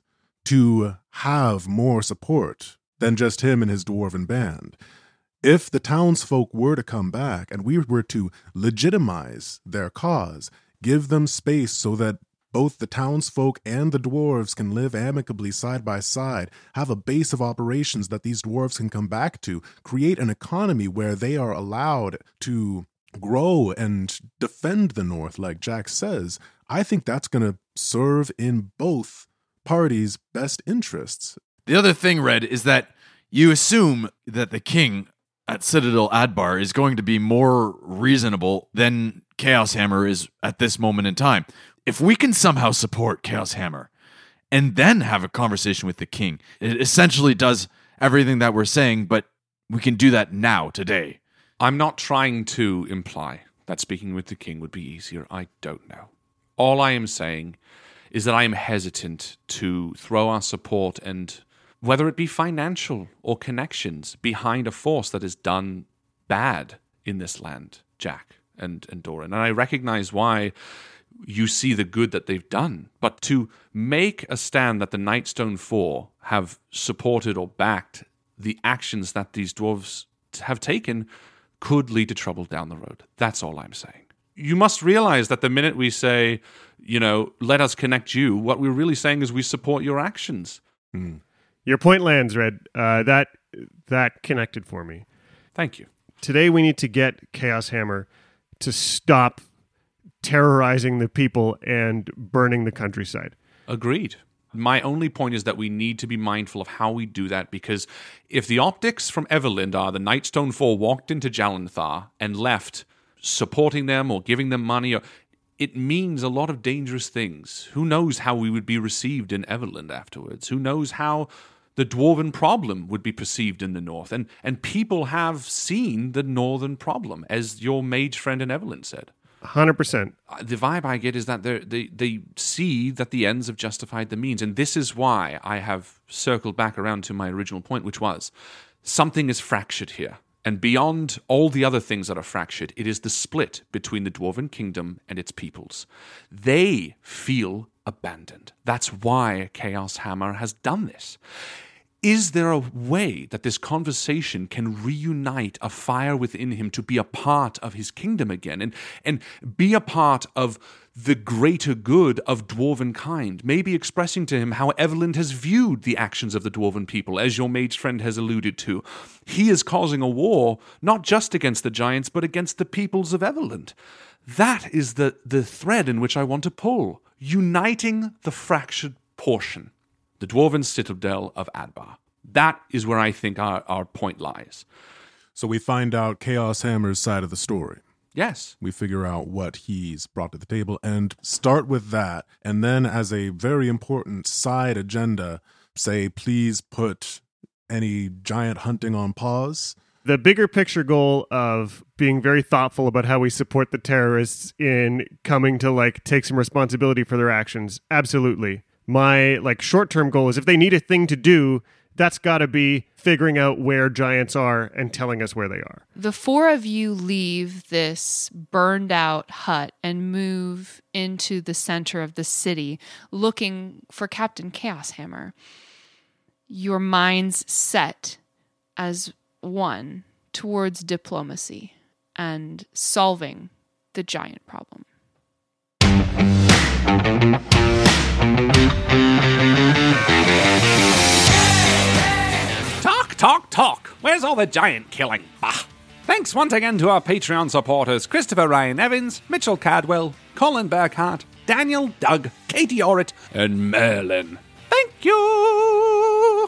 [SPEAKER 12] to have more support than just him and his dwarven band. If the townsfolk were to come back and we were to legitimize their cause, give them space so that both the townsfolk and the dwarves can live amicably side by side, have a base of operations that these dwarves can come back to, create an economy where they are allowed to grow and defend the North, like Jack says, I think that's going to serve in both parties' best interests.
[SPEAKER 13] The other thing, Red, is that you assume that the king at Citadel Adbar is going to be more reasonable than Chaos Hammer is at this moment in time. If we can somehow support Chaos Hammer and then have a conversation with the king, it essentially does everything that we're saying, but we can do that now, today.
[SPEAKER 3] I'm not trying to imply that speaking with the king would be easier. I don't know. All I am saying is that I am hesitant to throw our support and, whether it be financial or connections, behind a force that has done bad in this land, Jack and, and Doran. And I recognize why you see the good that they've done. But to make a stand that the Nightstone Four have supported or backed the actions that these dwarves have taken could lead to trouble down the road. That's all I'm saying. You must realize that the minute we say, you know, let us connect you, what we're really saying is we support your actions.
[SPEAKER 11] Hmm. Your point lands, Red. Uh, that that connected for me.
[SPEAKER 3] Thank you.
[SPEAKER 11] Today we need to get Chaos Hammer to stop terrorizing the people and burning the countryside.
[SPEAKER 3] Agreed. My only point is that we need to be mindful of how we do that, because if the optics from Everland are the Nightstone Four walked into Jalanthar and left supporting them or giving them money, or, it means a lot of dangerous things. Who knows how we would be received in Everland afterwards? Who knows how the dwarven problem would be perceived in the north? And and people have seen the northern problem, as your mage friend in Everland said.
[SPEAKER 11] one hundred percent.
[SPEAKER 3] Uh, The vibe I get is that they're- they they see that the ends have justified the means. And this is why I have circled back around to my original point, which was something is fractured here. And beyond all the other things that are fractured, it is the split between the Dwarven Kingdom and its peoples. They feel abandoned. That's why Chaos Hammer has done this. Is there a way that this conversation can reunite a fire within him to be a part of his kingdom again and, and be a part of the greater good of dwarven kind? Maybe expressing to him how Evelyn has viewed the actions of the dwarven people, as your mage friend has alluded to. He is causing a war not just against the giants, but against the peoples of Everland. That is the, the thread in which I want to pull, uniting the fractured portion. The Dwarven Citadel of Adbar. That is where I think our, our point lies.
[SPEAKER 12] So we find out Chaos Hammer's side of the story.
[SPEAKER 3] Yes.
[SPEAKER 12] We figure out what he's brought to the table and start with that. And then as a very important side agenda, say, please put any giant hunting on pause.
[SPEAKER 11] The bigger picture goal of being very thoughtful about how we support the terrorists in coming to like take some responsibility for their actions. Absolutely. My like short-term goal is if they need a thing to do, that's got to be figuring out where giants are and telling us where they are.
[SPEAKER 16] The four of you leave this burned out hut and move into the center of the city looking for Captain Chaos Hammer. Your minds set as one towards diplomacy and solving the giant problem.
[SPEAKER 10] Talk, talk, talk. Where's all the giant killing? Bah. Thanks once again to our Patreon supporters, Christopher Ryan Evans, Mitchell Cadwell, Colin Burkhart, Daniel, Doug, Katie Orrit, and Merlin. Thank you!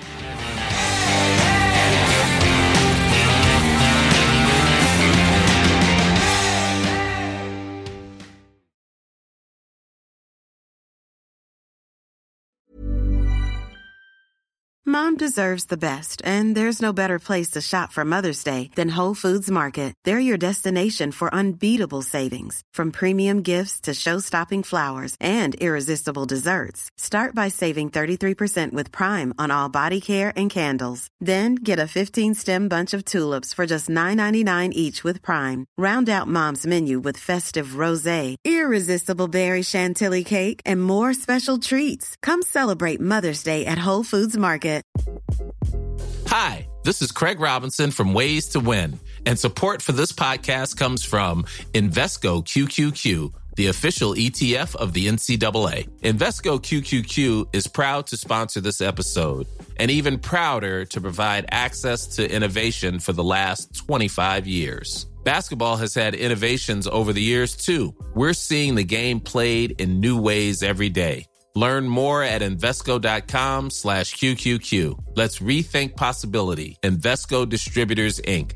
[SPEAKER 18] Mom deserves the best, and there's no better place to shop for Mother's Day than Whole Foods Market. They're your destination for unbeatable savings, from premium gifts to show-stopping flowers and irresistible desserts. Start by saving thirty-three percent with Prime on all body care and candles. Then get a fifteen-stem bunch of tulips for just nine ninety-nine each with Prime. Round out Mom's menu with festive rosé, irresistible berry chantilly cake, and more special treats. Come celebrate Mother's Day at Whole Foods Market.
[SPEAKER 19] Hi, this is Craig Robinson from Ways to Win, and support for this podcast comes from Invesco Q Q Q, the official E T F of the N C double A. Invesco Q Q Q is proud to sponsor this episode, and even prouder to provide access to innovation for the last twenty-five years. Basketball has had innovations over the years, too. We're seeing the game played in new ways every day. Learn more at Invesco.com slash QQQ. Let's rethink possibility. Invesco Distributors, Incorporated.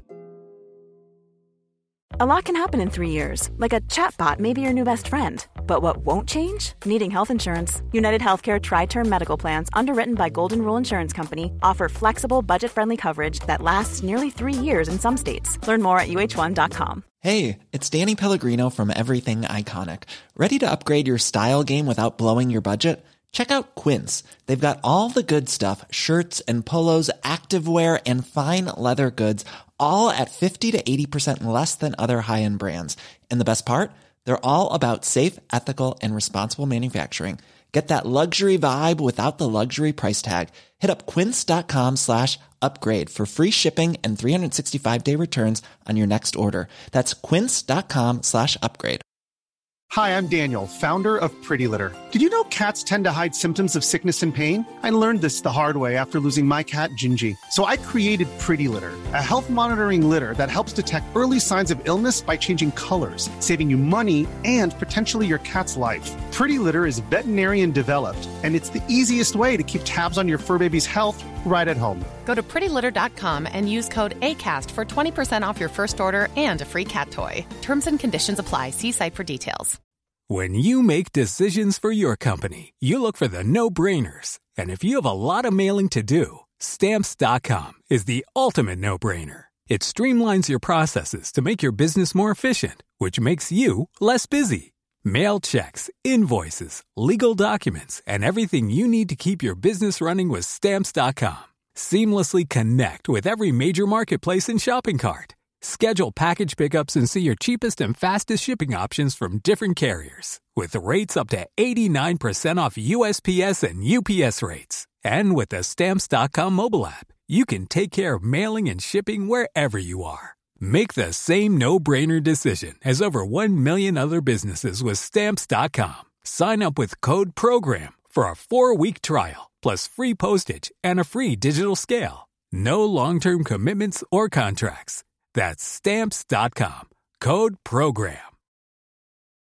[SPEAKER 9] A lot can happen in three years, like a chatbot may be your new best friend. But what won't change? Needing health insurance. United Healthcare Tri-Term Medical Plans, underwritten by Golden Rule Insurance Company, offer flexible, budget-friendly coverage that lasts nearly three years in some states. Learn more at U H one dot com.
[SPEAKER 20] Hey, it's Danny Pellegrino from Everything Iconic. Ready to upgrade your style game without blowing your budget? Check out Quince. They've got all the good stuff, shirts and polos, activewear, and fine leather goods, all at fifty to eighty percent less than other high-end brands. And the best part? They're all about safe, ethical, and responsible manufacturing. Get that luxury vibe without the luxury price tag. Hit up quince.com slash upgrade for free shipping and three sixty-five day returns on your next order. That's quince.com slash upgrade.
[SPEAKER 8] Hi, I'm Daniel, founder of Pretty Litter. Did you know cats tend to hide symptoms of sickness and pain? I learned this the hard way after losing my cat, Gingy. So I created Pretty Litter, a health monitoring litter that helps detect early signs of illness by changing colors, saving you money and potentially your cat's life. Pretty Litter is veterinarian developed, and it's the easiest way to keep tabs on your fur baby's health right at home.
[SPEAKER 21] Go to pretty litter dot com and use code ACAST for twenty percent off your first order and a free cat toy. Terms and conditions apply. See site for details.
[SPEAKER 22] When you make decisions for your company, you look for the no-brainers. And if you have a lot of mailing to do, Stamps dot com is the ultimate no-brainer. It streamlines your processes to make your business more efficient, which makes you less busy. Mail checks, invoices, legal documents, and everything you need to keep your business running with Stamps dot com. Seamlessly connect with every major marketplace and shopping cart. Schedule package pickups and see your cheapest and fastest shipping options from different carriers, with rates up to eighty-nine percent off U S P S and U P S rates. And with the Stamps dot com mobile app, you can take care of mailing and shipping wherever you are. Make the same no-brainer decision as over one million other businesses with Stamps dot com. Sign up with code PROGRAM for a four-week trial, plus free postage and a free digital scale. No long-term commitments or contracts. That's Stamps dot com. Code PROGRAM.